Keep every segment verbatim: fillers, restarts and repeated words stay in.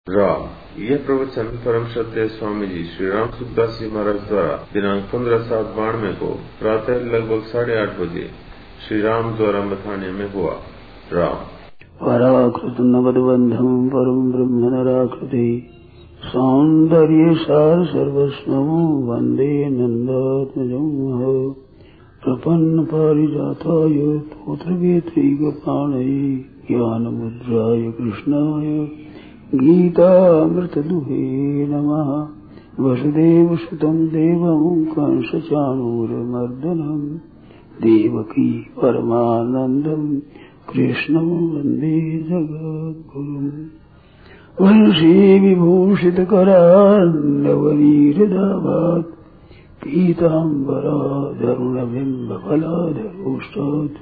राम यह प्रवचन परम सत्य स्वामी जी श्री राम सुखदास जी महाराज द्वारा दिनांक पंद्रह सात बानवे को प्रातः लगभग साढ़े आठ बजे श्री राम द्वारा मथाने में हुआ। राम पराकृत नवदबंधम परम ब्रह्म नराकृति सौंदर्य सार सर्वस्वं वंदे नंदात्मजं प्रपन्न पारिजाताय तोत्रवेत्रैकपाणये ज्ञानमुद्राय कृष्णाय गीतामृतदुहे नमः। वसुदेवसुतं देवं कंसचाणूरमर्दनं देवकी परमानन्दं कृष्णं वन्दे जगद्गुरुम्। वंशी विभूषितकरान्नवनीरदाभात् पीताम्बराधरुणबिम्बफलाधरोष्टात्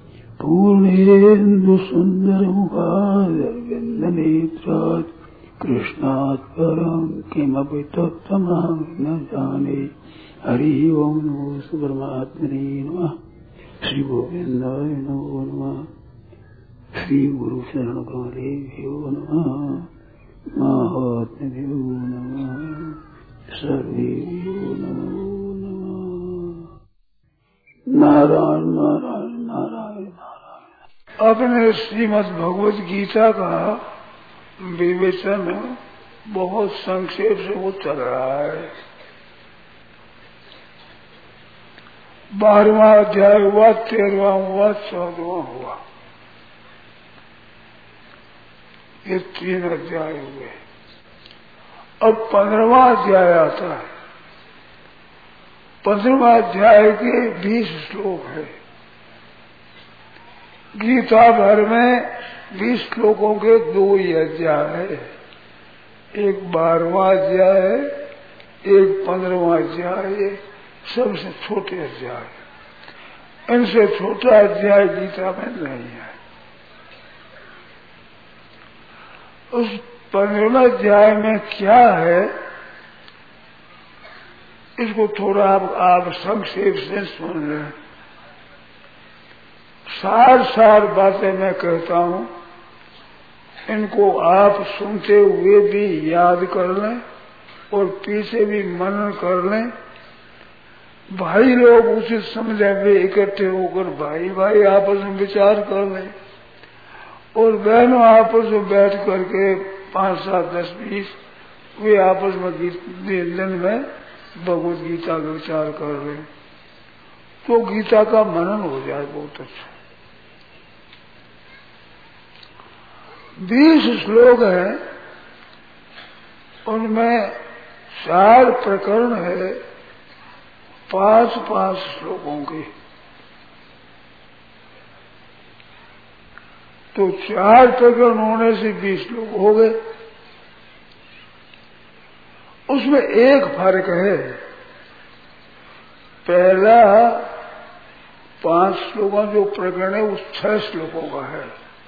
पूर्णेन्दुसुन्दरमुखादरविन्दनेत्रात् कृष्णात् परं किमपि तत्त्वमहं न जाने। हरि ओं नमो परमात्मने नमः। श्री गोविन्दाय नमो नमः। श्री गुरु शरण कमलेभ्यो नमः। महात्म्यो नमः। सर्वेभ्यो नमो नमः। नारायण नारायण नारायण नारायण। अपने श्रीमद् भगवद गीता का विवेचन बहुत संक्षेप से वो चल रहा है। बारहवां अध्याय हुआ, तेरहवां हुआ, चौदहवां हुआ, ये तीन अध्याय हुए। अब पंद्रहवां अध्याय आता है। पंद्रहवां अध्याय के बीस श्लोक है। गीता भर में बीस श्लोकों के दो ही अध्याय है, एक बारहवां अध्याय है, एक पंद्रहवां अध्याय है। सबसे छोटे अध्याय, इनसे छोटा अध्याय गीता में नहीं है। उस पंद्रहवें अध्याय में क्या है, इसको थोड़ा आप, आप संक्षेप से सुन लें। सार सार बातें मैं कहता हूँ, इनको आप सुनते हुए भी याद कर लें और पीछे भी मनन कर लें। भाई लोग उचित समझे वे इकट्ठे होकर भाई भाई आपस में विचार कर लें, और बहनों आपस में बैठ करके पांच सात दस बीस वे आपस में दिन में भगवत गीता का विचार कर लें, तो गीता का मनन हो जाए बहुत अच्छा। बीस श्लोक है, उनमें चार प्रकरण है, पांच पांच श्लोकों के। तो चार प्रकरण होने से बीस श्लोक हो गए। उसमें एक फर्क है, पहला पांच श्लोकों जो प्रकरण है वो छह श्लोकों का है,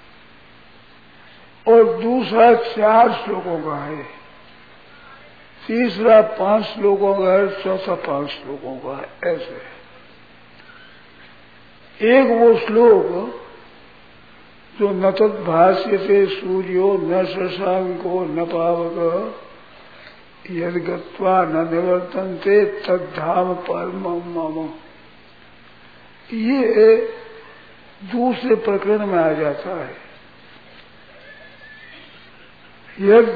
और दूसरा चार श्लोकों का है, तीसरा पांच श्लोकों का है, चौथा पांच श्लोकों का है। ऐसे एक वो श्लोक जो न तद्भाष्यते सूर्यो न शशांको न पावक यद गत्वा न निवर्तन्ते तद्धाम परमं मम, ये दूसरे प्रकरण में आ जाता है। यद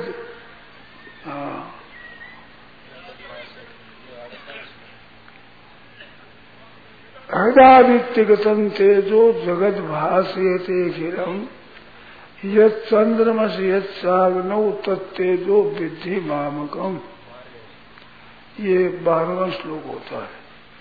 हृदादित्यगतं तेजो जगद भास्यते खिलम यत् चंद्रमसि यत् साग्नौ तत्तेजो विद्धि मामकम। ये बारहवां श्लोक होता है।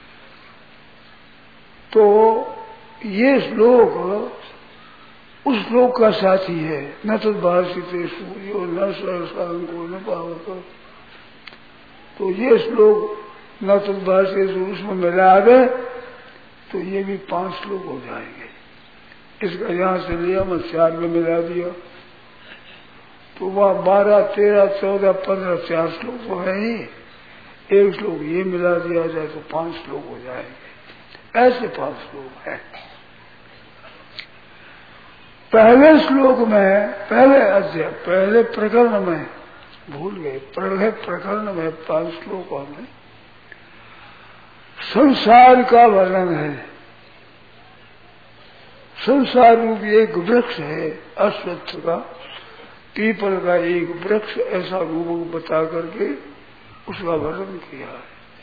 तो ये श्लोक उस श्लोक का साथी है, न तद्भास्यते सूर्यो न शशांको न पावक। तो ये श्लोक न तद्भास्यते उसमें मिला दे तो ये भी पांच श्लोक हो जाएंगे। इसका यहां से लिया मैं चार में मिला दिया, तो वह बारह तेरह चौदह पंद्रह चार श्लोक तो है ही, एक श्लोक ये मिला दिया जाए तो पांच श्लोक हो जाएंगे। ऐसे पांच श्लोक है। पहले श्लोक में, पहले अध्याय, पहले प्रकरण में भूल गए। प्रलय प्रकरण में पांच श्लोकों में संसार का वर्णन है। संसार रूप एक वृक्ष है अश्वत्थ का, पीपल का एक वृक्ष, ऐसा रूप बता करके उसका वर्णन किया है।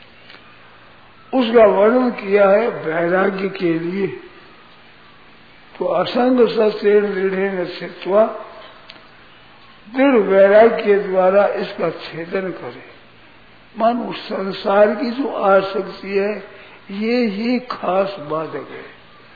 उसका वर्णन किया है वैराग्य के लिए। तो असंग सत्य दृढ़ स्थित्वा, दृढ़ वैराग्य के द्वारा इसका छेदन करे। मानो संसार की जो आसक्ति है ये ही खास बाधक है।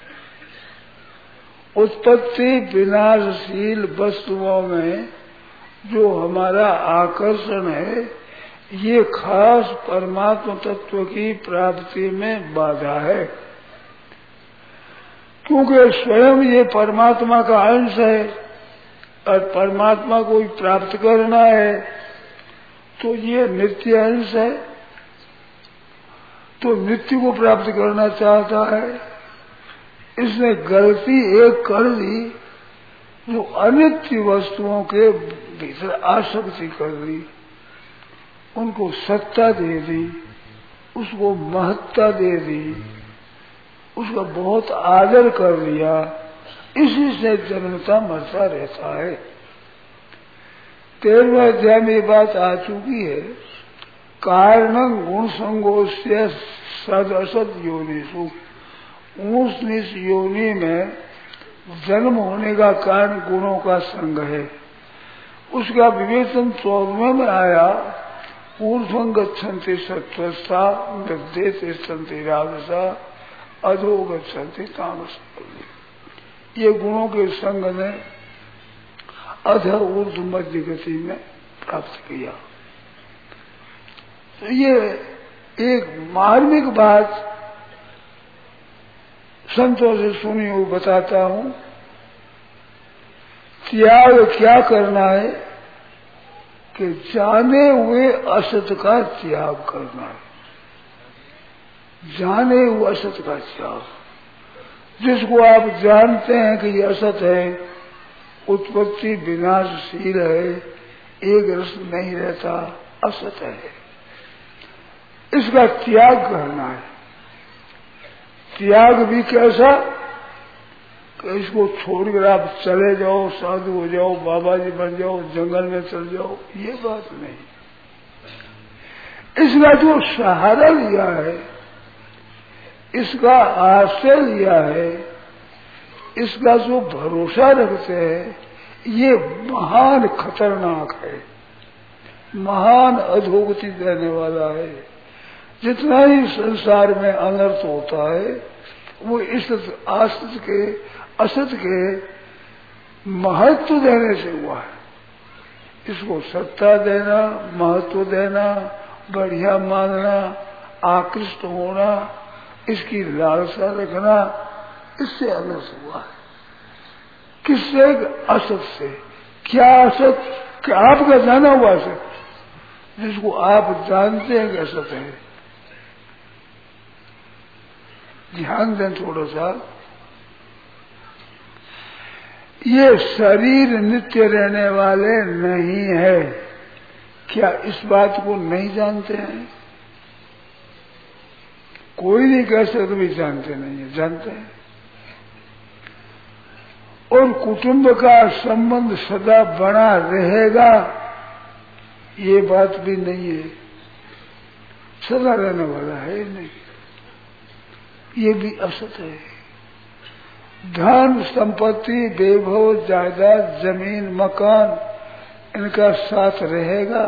उत्पत्ति विनाशशील वस्तुओं में जो हमारा आकर्षण है ये खास परमात्मा तत्व की प्राप्ति में बाधा है, क्योंकि स्वयं ये परमात्मा का अंश है और परमात्मा को प्राप्त करना है तो ये नित्य अंश है, तो नित्य को प्राप्त करना चाहता है। इसने गलती एक कर दी, जो अनित्य वस्तुओं के भीतर आसक्ति कर दी, उनको सत्ता दे दी, उसको महत्ता दे दी, उसका बहुत आदर कर लिया। इसी से जन्मता मरता रहता है। तेरहवें अध्याय में ये बात आ चुकी है। कारणं गुण संगोष्य सद असद योनिषु, ऊंच नीच योनि में जन्म होने का कारण गुणों का संग है। उसका विवेचन चौदहवें में आया। ऊर्ध्वं गच्छन्ति सत्त्वस्ता, मध्य तिष्ठन्ति राजसा, अधो गच्छन्ति तामसा। ये गुणों के संग ने अध ऊर्ध्व मध्य गति में प्राप्त किया। तो ये एक मार्मिक बात संतों से सुनी हुई बताता हूं। त्याग क्या करना है कि जाने हुए असत का त्याग करना है। जाने हुए असत का त्याग, जिसको आप जानते हैं कि ये असत है, उत्पत्ति विनाशशील है, एक रस नहीं रहता, असत है, इसका त्याग करना है। त्याग भी कैसा कि इसको छोड़कर आप चले जाओ, साधु हो जाओ, बाबा जी बन जाओ, जंगल में चल जाओ, ये बात नहीं। इसका जो सहारा लिया है, इसका आश्रय लिया है, इसका जो भरोसा रखते हैं, ये महान खतरनाक है, महान अधोगति देने वाला है। जितना ही संसार में अनर्थ होता है वो इस असत के असत के महत्व देने से हुआ है। इसको सत्ता देना, महत्व देना, बढ़िया मानना, आकृष्ट होना, इसकी लालसा रखना, इससे अनर्थ हुआ है। किससे? असत से। क्या असत? कि आपका जाना हुआ असत, जिसको आप जानते हैं कि असत है। ध्यान दें थोड़ा सा। ये शरीर नित्य रहने वाले नहीं है, क्या इस बात को नहीं जानते हैं? कोई नहीं कह सकता भी जानते नहीं है, जानते हैं। और कुटुंब का संबंध सदा बना रहेगा, ये बात भी नहीं है, सदा रहने वाला है नहीं, ये भी असत है। धन संपत्ति वैभव जायदाद जमीन मकान इनका साथ रहेगा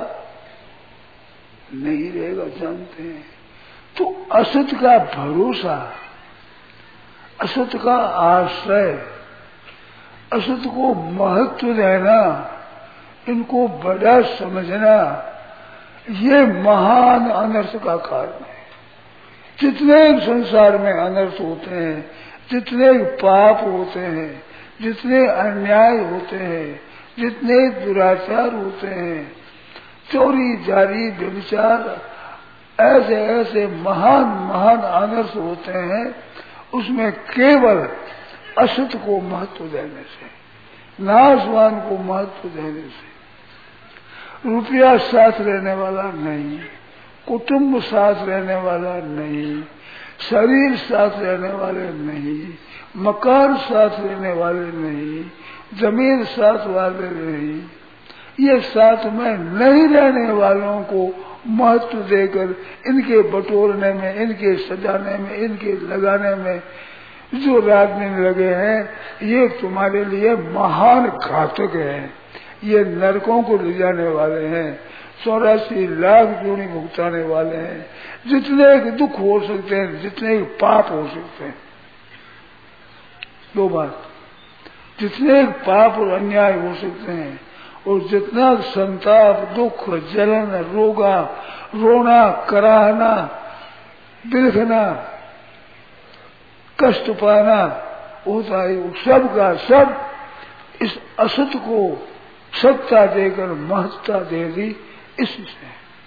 नहीं रहेगा, जानते हैं। तो असत का भरोसा, असत का आश्रय, असत को महत्व देना, इनको बड़ा समझना, ये महान अनर्थ का कारण है। जितने संसार में अनर्थ होते हैं, जितने पाप होते हैं, जितने अन्याय होते हैं, जितने दुराचार होते हैं, चोरी जारी व्यभिचार, ऐसे ऐसे महान महान अनर्थ होते हैं, उसमें केवल असत को महत्व देने से, नाशवान को महत्व देने से, रुपया साथ रहने वाला नहीं, कुटुंब साथ रहने वाला नहीं, शरीर साथ रहने वाले नहीं, मकान साथ रहने वाले नहीं, जमीन साथ वाले नहीं। ये साथ में नहीं रहने वालों को महत्व देकर इनके बटोरने में, इनके सजाने में, इनके लगाने में जो रात दिन लगे हैं, ये तुम्हारे लिए महान घातक है। ये नरकों को ले जाने वाले हैं, चौरासी लाख जूनी भुगताने वाले हैं। जितने दुख हो सकते हैं, जितने पाप हो सकते हैं, दो बात, जितने पाप और अन्याय हो सकते हैं और जितना संताप, दुख, जलन, रोगा, रोना, कराहना, बिलखना, कष्ट पाना होता है, सब का सब इस असत को सत्ता देकर महत्ता दे दी। इससे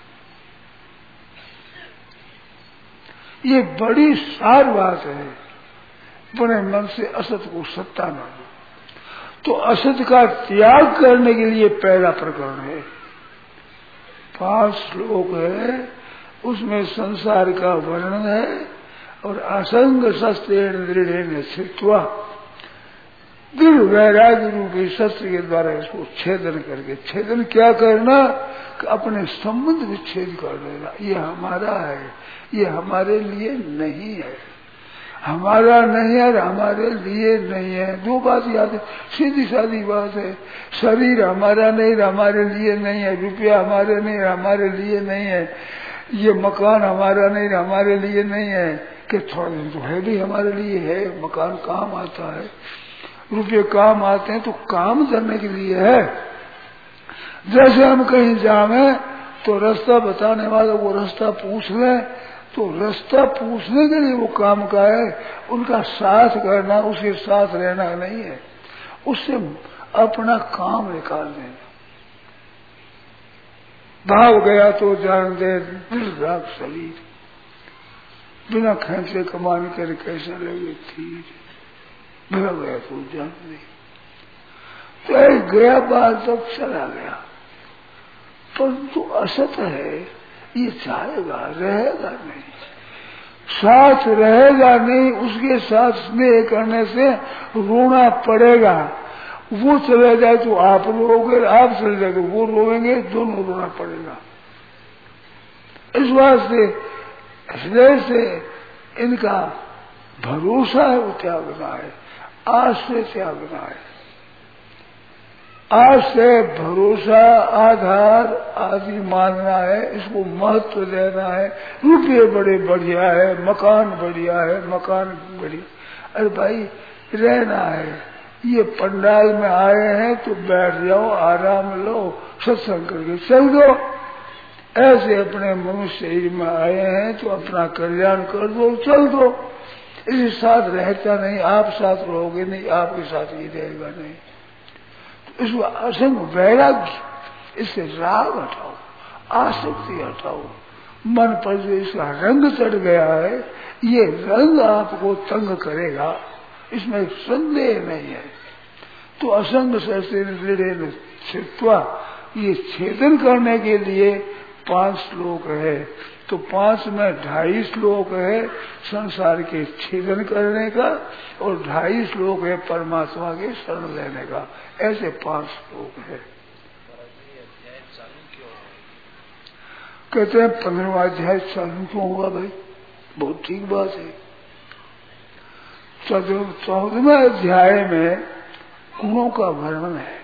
ये बड़ी सार बात है। अपने मन से असत को सत्ता न दो, तो असत का त्याग करने के लिए पहला प्रकरण है। पांच श्लोक है, उसमें संसार का वर्णन है और असंग शस्त्रेण दृढ़ेन स्थित्वा, दृढ़ वैराग्य रूपी शस्त्र के द्वारा इसको छेदन करके, छेदन क्या करना कि अपने संबंध विच्छेद कर देना। ये हमारा है, ये हमारे लिए नहीं है, हमारा नहीं है, हमारे लिए नहीं है। दो बात याद है, सीधी सादी बात है। शरीर हमारा नहीं, हमारे लिए नहीं है। रुपया हमारे नहीं, हमारे लिए नहीं है। ये मकान हमारा नहीं, हमारे लिए नहीं है। कि थोड़ा दिन तो है भी हमारे लिए है, मकान काम आता है, रुपये काम आते हैं, तो काम करने के लिए है। जैसे हम कहीं जावे तो रास्ता बताने वाला वो रास्ता पूछ ले, तो रास्ता पूछने के लिए वो काम का है, उनका साथ करना, उसके साथ रहना नहीं है, उससे अपना काम निकाल देना। भाग गया तो जान दे दिल राग शरीर, बिना खर्चे कमाने कर कैसे लगे थी, भाग गया तो जान दे। तो गया बात तब चला गया, परंतु असत है, ये चाहेगा, रहेगा नहीं, साथ रहेगा नहीं। उसके साथ स्नेह करने से रोना पड़ेगा। वो चले जाए तो आप रोगे, आप चले जाए तो वो रोएंगे, दोनों रोना पड़ेगा। इस वास्ते हृदय से इनका भरोसा है वो त्यागना है, आज से त्यागना है। आज से भरोसा, आधार आदि मानना है, इसको महत्व देना है। रुपये बड़े बढ़िया है, मकान बढ़िया है, मकान बढ़िया, अरे भाई रहना है। ये पंडाल में आए हैं तो बैठ जाओ, आराम लो, सत्संग करके चल दो। ऐसे अपने मनुष्य शरीर में आए हैं तो अपना कल्याण कर दो, चल दो। इसके साथ रहता नहीं, आप साथ रहोगे नहीं, आपके साथ ही रहेगा नहीं। इसको असंग वैराग्य, इससे राग हटाओ, आसक्ति हटाओ। मन पर जो इसका रंग चढ़ गया है, ये रंग आपको तंग करेगा, इसमें संदेह नहीं है। तो असंग शस्त्रेण छित्वा, ये छेदन करने के लिए पांच श्लोक है। तो पांच में ढाई श्लोक है संसार के छेदन करने का और ढाई श्लोक है परमात्मा के शरण लेने का। ऐसे पांच श्लोक है। कहते हैं पंद्रहवा अध्याय चालू क्यों होगा भाई? बहुत ठीक बात है। चौदहवें अध्याय में गुणों का वर्णन है।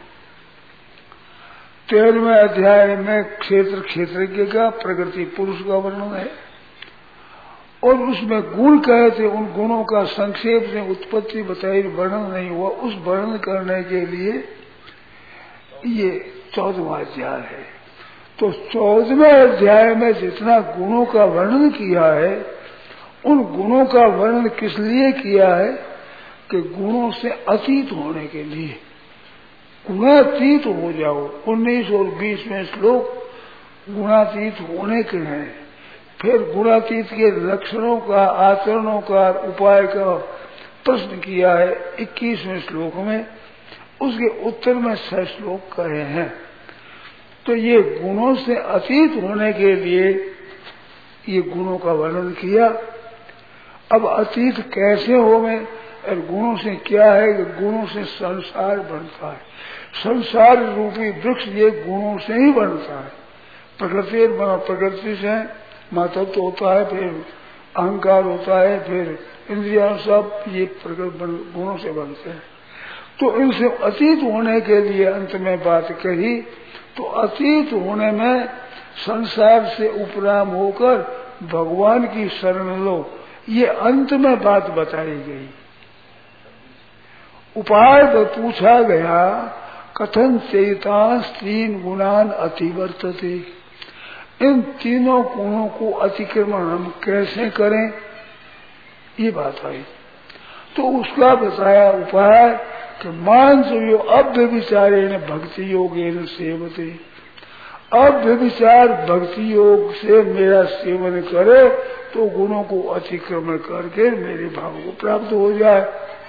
तेरहवें अध्याय में क्षेत्र क्षेत्रज्ञ का, प्रकृति पुरुष का वर्णन है और उसमें गुण कहे थे, उन गुणों का संक्षेप से उत्पत्ति बताई, वर्णन नहीं हुआ। उस वर्णन करने के लिए ये चौदहवां अध्याय है। तो चौदहवें अध्याय में जितना गुणों का वर्णन किया है, उन गुणों का वर्णन किस लिए किया है कि गुणों से अतीत होने के लिए, गुणातीत हो जाओ। उन्नीस और बीस में श्लोक गुणातीत होने के हैं। फिर गुणातीत के लक्षणों का, आचरणों का, उपाय का प्रश्न किया है इक्कीसवें श्लोक में। उसके उत्तर में छह श्लोक कहे हैं। तो ये गुणों से अतीत होने के लिए ये गुणों का वर्णन किया। अब अतीत कैसे होवे और गुणों से क्या है कि गुणों से संसार बनता है। संसार रूपी वृक्ष ये गुणों से ही बनता है। प्रकृति प्रकृति से महत्व होता है, फिर अहंकार होता है, फिर इंद्रिया, सब ये गुणों से बनते हैं। तो इनसे अतीत होने के लिए अंत में बात कही। तो अतीत होने में संसार से उपराम होकर भगवान की शरण लो, ये अंत में बात बताई गई। उपाय तो पूछा गया, कथन चेतांस तीन गुणान अतिवर्तते, इन तीनों गुणों को अतिक्रमण हम कैसे करें, ये बात आई। तो उसका बताया उपाय कि मान जो अव्यभिचारे ने भक्ति योगेन सेवते, अव्यभिचार भक्ति योग से मेरा सेवन करे तो गुणों को अतिक्रमण करके मेरे भाव को प्राप्त हो जाए।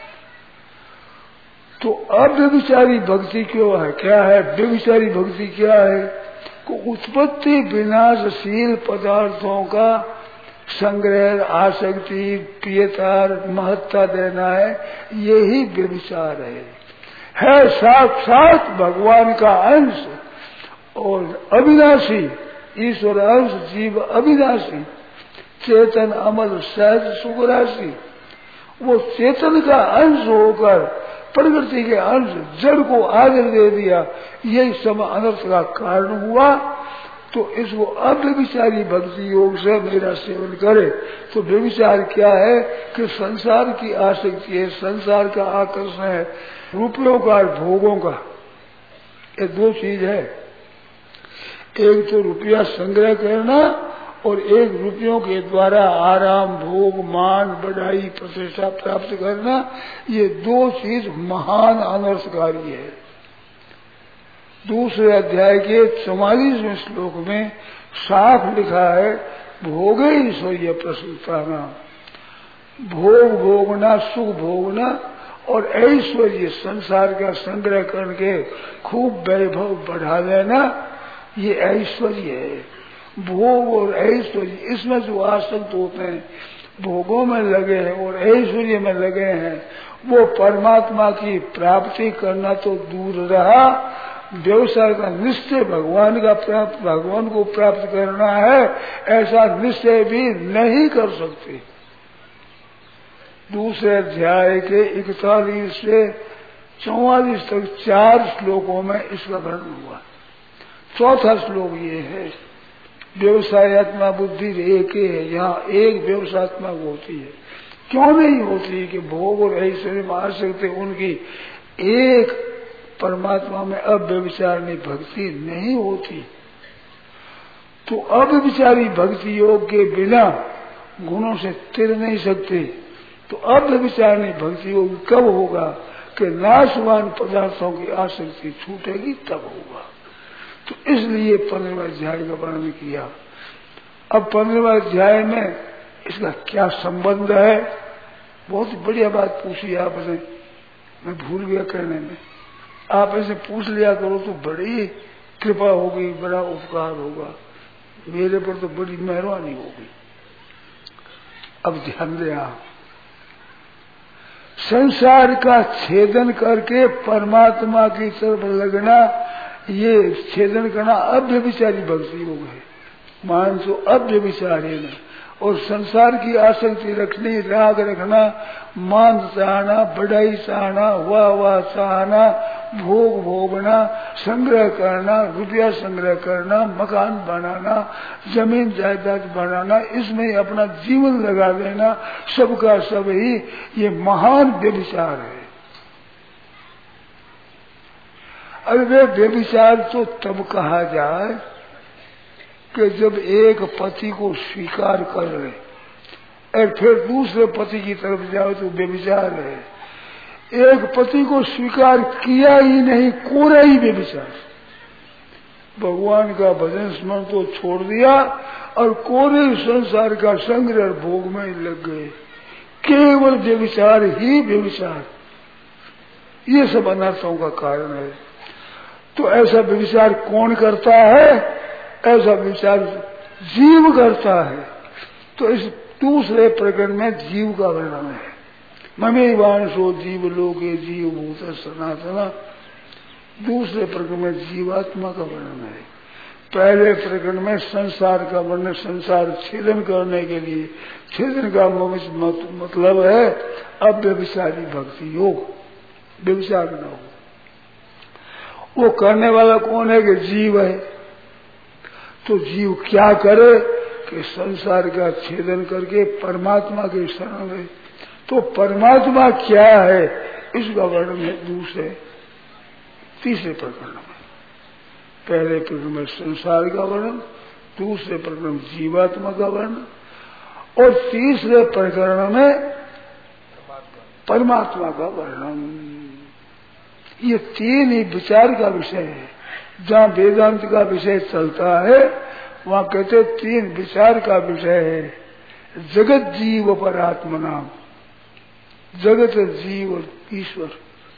तो अव्यभिचारी भक्ति क्यों है, क्या है व्यभिचारी भक्ति, क्या है को उत्पत्ति विनाशशील पदार्थों का संग्रह, आसक्ति, प्रियतार, महत्ता देना है, यही व्यभिचार है। है साक्षात भगवान का अंश और अविनाशी ईश्वर अंश, जीव अविनाशी, चेतन अमल सहज सुखराशि, वो चेतन का अंश होकर प्रकृति के अंश जड़ को आदर दे दिया, यही सब अनर्थ का कारण हुआ। तो इसको अव्यभिचारी भक्ति योग से मेरा सेवन करे। तो व्यभिचार क्या है कि संसार की आसक्ति है, संसार का आकर्षण है, रुपयों का और भोगों का, ये दो चीज है। एक तो रुपया संग्रह करना और एक रुपयों के द्वारा आराम, भोग, मान, बढ़ाई, प्रतिष्ठा प्राप्त करना, ये दो चीज महान अनर्थकारी है। दूसरे अध्याय के चौवालीसवें श्लोक में साफ लिखा है, भोगे ईश्वरीय प्रसन्नता, भोग भोगना, सुख भोगना और ऐश्वर्य संसार का संग्रह करके खूब वैभव बढ़ा लेना, ये ऐश्वर्य है। भोग और ऐश्वर्य, इसमें जो आसक्त होते हैं, भोगों में लगे हैं और ऐश्वर्य में लगे हैं, वो परमात्मा की प्राप्ति करना तो दूर रहा, व्यवसाय का निश्चय भगवान का प्राप्त भगवान को प्राप्त करना है, ऐसा निश्चय भी नहीं कर सकते। दूसरे अध्याय के इकतालीस से चौवालीस तक चार श्लोकों में इसका वर्णन हुआ। चौथा श्लोक ये है, व्यवसायत्मा बुद्धि एक है, यहाँ एक व्यवसायत्मक होती है। क्यों नहीं होती कि भोग और ऐश्वर्य में आसक्ति उनकी एक परमात्मा में अव्यभिचारिणी भक्ति नहीं होती। तो अव्यभिचारी भक्ति योग के बिना गुणों से तिर नहीं सकते। तो अव्यभिचारिणी भक्ति योग कब होगा कि नाशवान पदार्थों की आसक्ति छूटेगी, तब होगा। तो इसलिए पंद्रहवें अध्याय का वर्णन किया। अब पंद्रहवें अध्याय में इसका क्या संबंध है, बहुत बढ़िया बात पूछी आपने, मैं भूल गया कहने में। आप ऐसे पूछ लिया करो तो बड़ी कृपा होगी, बड़ा उपकार होगा, मेरे पर तो बड़ी मेहरबानी होगी। अब ध्यान दें आप, संसार का छेदन करके परमात्मा की तरफ लगना, ये छेदन करना अव्यभिचारी भक्ति योग है। मानसो अव्यभिचारी में, और संसार की आसक्ति रखनी, राग रखना, मान चाहना, बढ़ाई चाहना, वाह वाह चाहना, भोग भोगना, संग्रह करना, रुपया संग्रह करना, मकान बनाना, जमीन जायदाद बनाना, इसमें अपना जीवन लगा देना, सबका सब ही ये महान व्यभिचार है। अरे वे व्यभिचार तो तब कहा जाए कि जब एक पति को स्वीकार कर रहे और फिर दूसरे पति की तरफ जाओ तो व्यभिचार है। एक पति को स्वीकार किया ही नहीं, कोरा ही व्यभिचार। भगवान का भजन स्मरण तो छोड़ दिया और कोरे संसार का संग्रह भोग में लग गए। केवल व्यभिचार ही व्यभिचार, ये सब अनर्थों का कारण है। तो तो ऐसा विचार कौन करता है? ऐसा विचार जीव करता है। तो इस दूसरे प्रकरण में जीव का वर्णन है। ममे वांशो जीव लोके जीव भूत सनातना। दूसरे प्रकरण में जीवात्मा का वर्णन है। पहले प्रकरण में संसार का वर्णन, संसार छेदन करने के लिए, छेदन का मतलब है अव्यभिचारी भक्ति योग, व्यभिचार न हो। वो करने वाला कौन है? कि जीव है। तो जीव क्या करे? कि संसार का छेदन करके परमात्मा के शरण में। तो परमात्मा क्या है इसका वर्णन है दूसरे तीसरे प्रकरण में। पहले प्रकरण में संसार का वर्णन, दूसरे प्रकरण में जीवात्मा का वर्णन, और तीसरे प्रकरण में परमात्मा का वर्णन। ये तीन ही विचार का विषय है। जहाँ वेदांत का विषय चलता है वहाँ कहते तीन विचार का विषय है। जगत जीव पर आत्मनाम, जगत जीव और ईश्वर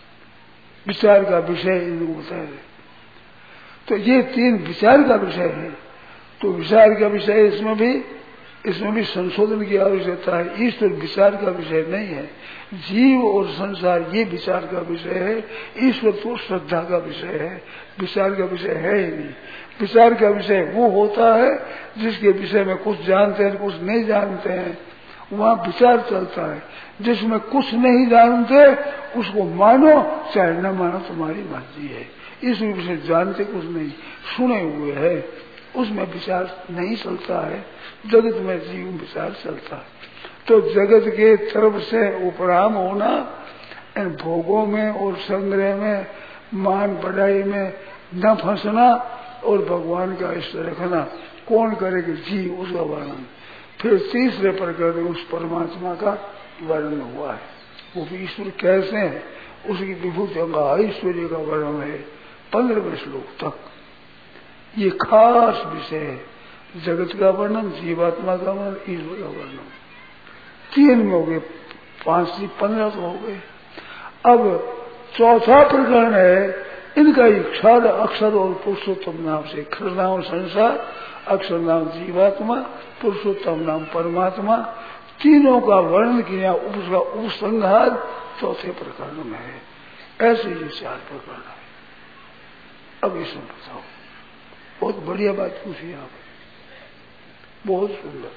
विचार का विषय होता है। तो ये तीन विचार का विषय है। तो विचार का विषय इसमें भी इसमें भी संशोधन की आवश्यकता है। ईश्वर विचार का विषय नहीं है। जीव और संसार ये विचार का विषय है। ईश्वर तो श्रद्धा का विषय है, विचार का विषय है ही नहीं। विचार का विषय वो होता है जिसके विषय में कुछ जानते हैं कुछ नहीं जानते हैं, वहाँ विचार चलता है। जिसमें कुछ नहीं जानते उसको मानो चाहे न मानो, तुम्हारी मर्जी है। इस विषय जानते कुछ नहीं, सुने हुए है, उसमें विचार नहीं चलता है। जगत में जीव विचार चलता है। तो जगत के तरफ से उपराम होना, इन भोगों में और संग्रह में, मान बढ़ाई में न फंसना और भगवान का इष्ट रखना कौन करेगा? जीव, उसका वर्णन। फिर तीसरे प्रकार में उस परमात्मा का वर्णन हुआ है। वो भी ईश्वर कैसे है, उसकी विभूति ऐश्वर्य का वर्णन है पंद्रहवें श्लोक तक। ये खास विषय है। जगत का वर्णन, जीवात्मा का वर्णन, ईश्वर का वर्णन। तीन में हो गए, पांच से पंद्रह तो हो गए। अब चौथा प्रकरण है इनका क्षर अक्षर और पुरुषोत्तम नाम से। क्षर नाम संसार, अक्षर नाम जीवात्मा, पुरुषोत्तम नाम परमात्मा, तीनों का वर्णन किया। उसका उपसंहार चौथे प्रकरण में है। ऐसे ये चार प्रकरण है। अब इसमें बताओ, बहुत बढ़िया बात पूछी आप, बहुत सुंदर।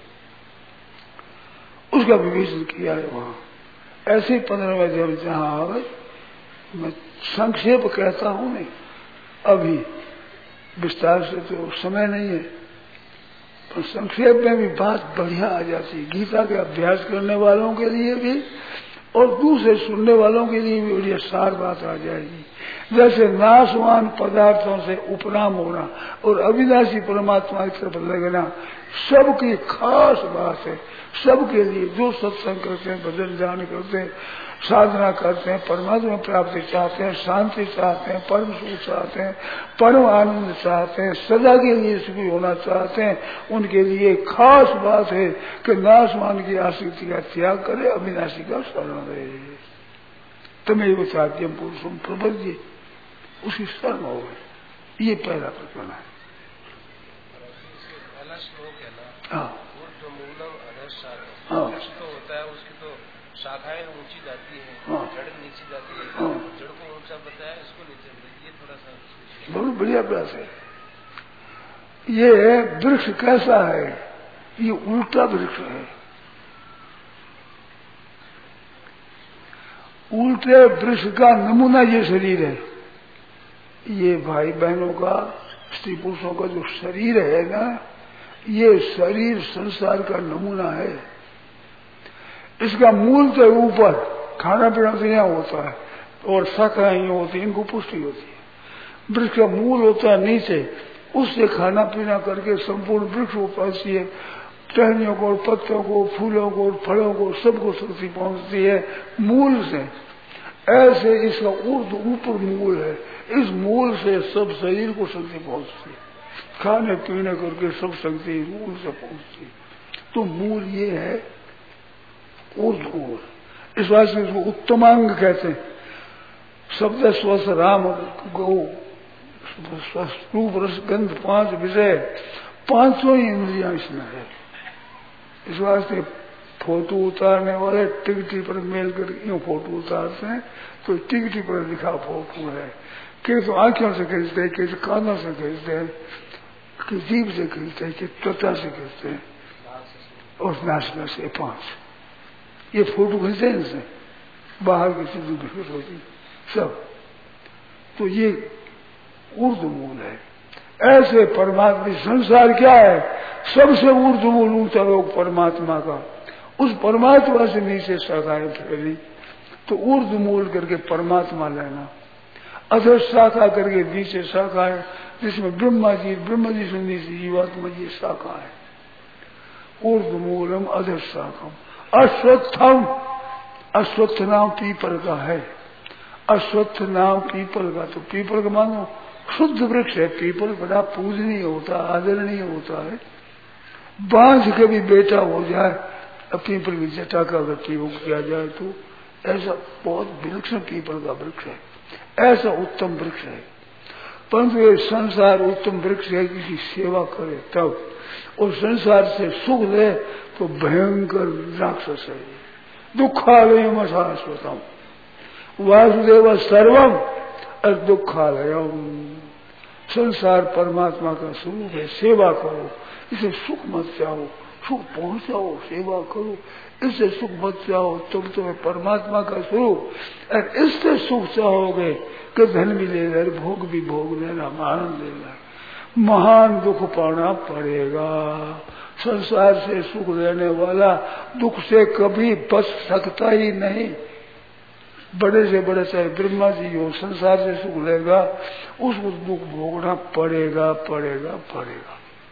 उसका विवेचन किया है वहां। ऐसे पंद्रहवें जब जहां आवे, मैं संक्षेप कहता हूं नहीं, अभी विस्तार से तो समय नहीं है, पर संक्षेप में भी बात बढ़िया आ जाती है। गीता के अभ्यास करने वालों के लिए भी और दूसरे सुनने वालों के लिए भी बढ़िया सार बात आ जाएगी। जैसे नाशवान पदार्थों से उपराम होना और अविनाशी परमात्मा की तरफ लगना सबकी खास बात है। सबके लिए जो सत्संग करते हैं, भजन ध्यान करते हैं, साधना करते हैं, परमात्मा प्राप्ति चाहते हैं, शांति चाहते हैं, परम सुख चाहते हैं, परम आनंद चाहते हैं, सदा के लिए सुखी होना चाहते हैं, उनके लिए खास बात है कि नाशवान की आसक्ति का त्याग करे, अविनाशी का शरण रहे। तमेव साध्यम पुरुषम प्रपद्ये, उसकी शरण हो गई। ये पहला प्रकरण है। हाँ हाँ, तो होता है उसकी तो शाखाएं ऊंची जाती हैं, हाँ, जड़ नीचे जाती है। हाँ, जड़ को ऊंचा बताया, इसको नीचे बताया। ये थोड़ा सा बहुत बढ़िया प्रयास है। ये वृक्ष कैसा है? ये उल्टा वृक्ष है। उल्टे वृक्ष का नमूना ये शरीर है। ये भाई बहनों का, स्त्री पुरुषों का जो शरीर है ना, ये शरीर संसार का नमूना है। इसका मूल तो ऊपर खाना पीना तो यहाँ होता है और शाखा ही होती है, इनको पुष्टि होती है। वृक्ष का मूल होता है नीचे, उससे खाना पीना करके संपूर्ण वृक्ष को पहुंचती है। टहनियों को, पत्तों को, फूलों को, फलों को, सबको शक्ति पहुंचती है मूल से। ऐसे इसका ऊर्ध ऊपर मूल है। इस मूल से सब शरीर को शक्ति पहुंचती है। खाने पीने करके सब शक्ति मूल से पहुंचती है। तो मूल ये है ऊर्ध्व। इस बात से इसको उत्तमांग कहते हैं। शब्द स्वस्थ राम गौ रूप रस गंध पांच विषय, पांचों ही इंद्रियां इसमें है। इस वास्ते फोटो उतारने वाले टिकटी पर मेल कर यूं फोटो उतारते हैं तो टिकटी पर लिखा फोटो है, कि तो आंखों से खींचते हैं, कि कानों से खींचते हैं, कि जीभ से खींचते हैं, कि त्वचा से खींचते हैं और नाचना से पांच ये फोटो खींचते हैं इनसे बाहर की चीज बिखर होती सब। तो ये ऊर्ध मूल है। ऐसे परमात्मा संसार क्या है, सबसे ऊर्ध मूल ऊंचा लोग परमात्मा का, उस परमात्मा से नीचे शाखाएं फैली, तो ऊर्ध मूल करके परमात्मा लेना, अधर शाखा करके नीचे शाखा है जिसमें ब्रह्मा जी, ब्रह्मा जी से नीचे जीवात्मा जी शाखा है। ऊर्ध मूलम अधर शाखम अश्वत्थम, अश्वत्थ नाम पीपल का है, अश्वत्थ नाम पीपल का, तो पीपल का मानो शुद्ध वृक्ष है। पीपल बड़ा पूजनीय होता है, आदरणीय होता है। बांझ के भी बेटा हो जाए पीपल की जटा का अगर प्रयोग किया जाए तो ऐसा बहुत विलक्षण पीपल का वृक्ष है, ऐसा उत्तम वृक्ष है। परंतु ये संसार उत्तम वृक्ष है, किसी सेवा करे तब, और संसार से सुख ले तो भयंकर राक्षस है। दुखालय शाश्वतम वासुदेव सर्वम और दुखालयम। संसार परमात्मा का स्वरूप है, सेवा करो, इसे सुख मत चाहो, सुख पहुंचाओ, सेवा करो, इससे सुख मत चाहो, तुम तुम्हें परमात्मा का स्वरूप, और इससे सुख चाहोगे कि धन भी ले लेना, भोग भी भोग लेना, आनंद लेना, महान दुख पाना पड़ेगा। संसार से सुख लेने वाला दुख से कभी बच सकता ही नहीं। बड़े से बड़े चाहे ब्रह्मा जी हो, संसार से सुख लेगा उसको दुख भोगना पड़ेगा पड़ेगा पड़ेगा।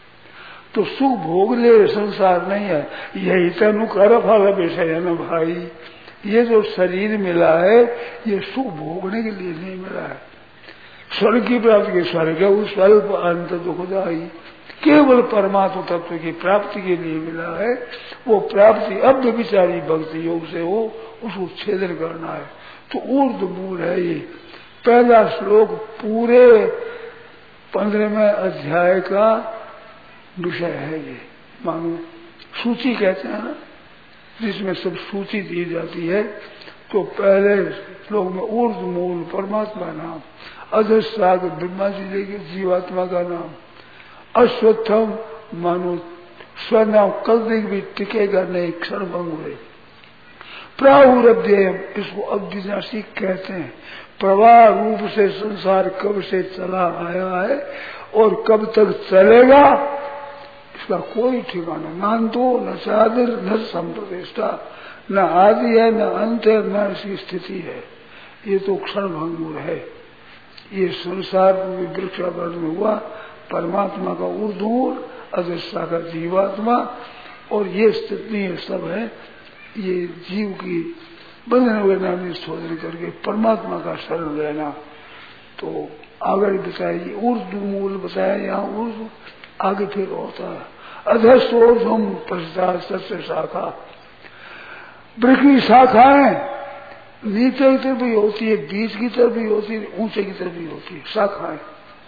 तो सुख भोग ले, संसार नहीं है, यही तनु कर फल विषय है ना भाई। ये जो शरीर मिला है ये सुख भोगने के लिए नहीं मिला है। स्वर्ग की प्राप्ति के स्वर्ग है, उस स्वल्प अंत दुखदाई, केवल परमात्मा तत्व की प्राप्ति के लिए मिला है। वो प्राप्ति अब विचारी भक्ति योग से हो, उसको छेदन करना है। तो ऊर्ध मूल है ये। पहला श्लोक पूरे पंद्रहवें अध्याय का विषय है ये। मानो सूची कहते हैं ना, जिसमें सब सूची दी जाती है। तो पहले श्लोक में ऊर्ध मूल परमात्मा नाम, अधस्ताग ब्रह्मा जी लेके जीवात्मा का नाम, अश्वत्थम मानो स्वनाम कल तक भी टिकेगा नहीं, क्षण भंग हुए। प्राहुरभ्येयम, इसको अविनाशी कहते हैं। प्रवाह रूप से संसार कब से चला आया है और कब तक चलेगा इसका कोई ठिकाना, न तो न साधर न संप्रतिष्ठा, न आदि है न अंत है, न इसकी स्थिति है। ये तो क्षण भंगुर है। ये संसार वृक्षावरण हुआ परमात्मा का ऊर्ध्वमूल, अदृष्टा का जीवात्मा, और ये स्थिति सब है। ये जीव की बंधन वगैरह शोधन करके परमात्मा का शरण लेना। तो आगे बताइए ऊर्ध्वमूल बताया, यहाँ ऊर्ध्व आगे फिर होता है अधस्तोर्ध्वम पश्चात सत्य शाखा। वृक्ष की शाखाएं नीचे की तरफ भी होती है, बीच की तरफ भी होती है, ऊंचे की तरफ भी होती है शाखाएं।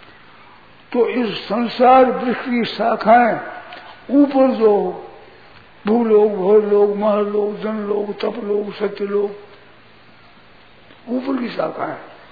तो इस संसार वृक्ष की शाखाएं ऊपर जो भूलोक, भोरलोक, महलोक, जनलोक, तपलोक, सत्यलोक, ऊपर की शाखाएं,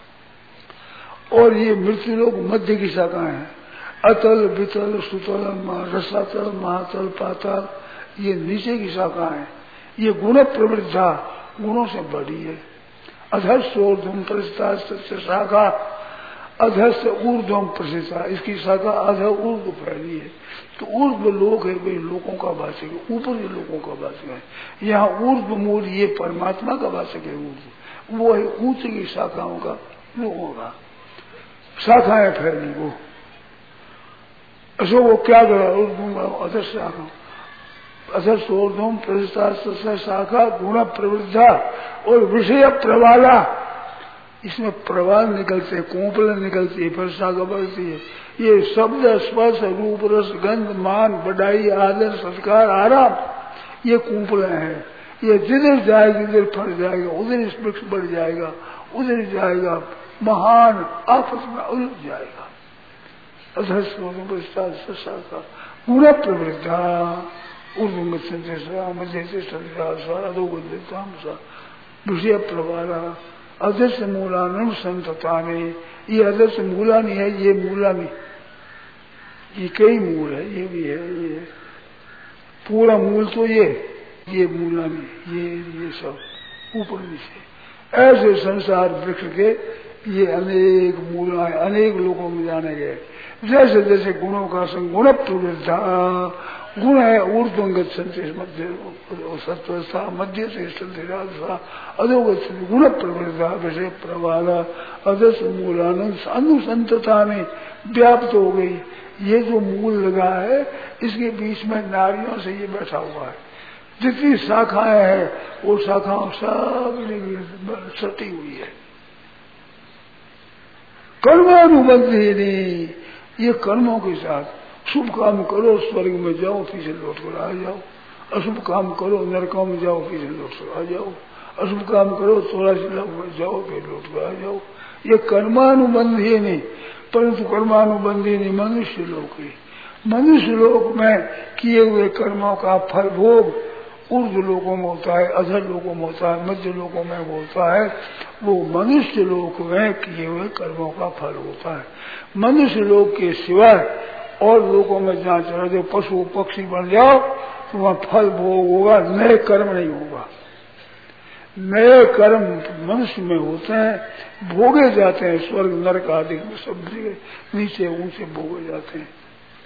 और ये मृत्युलोक मध्य की शाखाएं हैं। अतल, वितल, सुतल, रसातल, महातल, पाताल, ये नीचे की शाखाएं। ये गुण प्रवृद्धा, गुणों से बड़ी है। अधस्थ ऊर्ध्वम प्रसिद्धा सत्य शाखा, अधस्थ ऊर्ध्वम प्रसिद्धा, इसकी शाखा अध ऊर्ध्व फैली है। तो ऊर्ध्व लोक है, वे लोगों का वाचक है, ऊपर के लोगों का वाचक है। यहाँ ऊर्ध्व मूल ये परमात्मा का वाचक है। ऊर्ध्व वो है ऊंचे की शाखाओं का, लोगों का शाखाएं फैली। वो असो वो क्या करा, अधस्थ शाखा, अधस्थ ऊर्ध्वम प्रसिद्धा शाखा, गुण प्रवृद्धा और विषय प्रवाला। इसमें प्रवाल निकलते, कोंपल निकलती है, फिर शाखा बढ़ती है। ये शब्द, स्पर्श, रूप, रस, गंध, मान, बढ़ाई, आदर, संस्कार, आराम, ये कुंपलें हैं। ये जिधर जाएगी उधर फट जाएगा, उधर वृक्ष बढ़ जाएगा, उधर जाएगा, महान आपस में उलझ जाएगा। अधस्ता शाखा गुण प्रवृद्धा ऊर्व संदेशा मध्य अधोगताम सा विषय प्रवाला अदस्य मूलान संतता में ये अदस्य मूला नहीं है, ये मूला नहीं, ये कई मूल है, ये भी है, ये पूरा मूल तो ये ये मूला नहीं, ये ये सब ऊपर नीचे ऐसे संसार वृक्ष के ये अनेक मूल है, अनेक लोगों में जाने गए। जैसे जैसे गुणों का संग गुण प्रवृद्धा गुण है ऊर्ध्वंगत संदेश मध्य सत्वस्था मध्य से संदेशा अधोगत गुण प्रवृद्धा विषय प्रवाला अदस मूलानंद अनुसंतता में व्याप्त हो गई। ये जो मूल लगा है इसके बीच में नारियों से ये बैठा हुआ है, जितनी शाखाएं हैं वो शाखाओं सब सटी हुई है। कर्मानुबंधी नहीं, ये कर्मों के साथ शुभ काम करो स्वर्ग में जाओ फिर से लौट कर आ जाओ, अशुभ काम करो नरकों में जाओ फिर से लौट कर आ जाओ, अशुभ काम करो चौरासी लाख में जाओ फिर लौट कर आ जाओ। ये कर्मानुबंधी नहीं, परंतु कर्मानुबंधी नहीं मनुष्य लोक है। मनुष्य लोक में किए हुए कर्मों का फल भोग ऊर्ध्व लोकों में होता है, अधर लोकों में होता है, मध्य लोकों में होता है। वो मनुष्य लोक में किए हुए कर्मों का फल होता है। मनुष्य लोक के सिवाय और लोगों में जहाँ चले जाओ पशु पक्षी बन जाओ तो वहाँ फल भोग होगा, नए कर्म नहीं होगा। नए कर्म मनुष्य में होते हैं, भोगे जाते हैं, स्वर्ग नरक आदि में सब नीचे ऊंचे भोगे जाते हैं।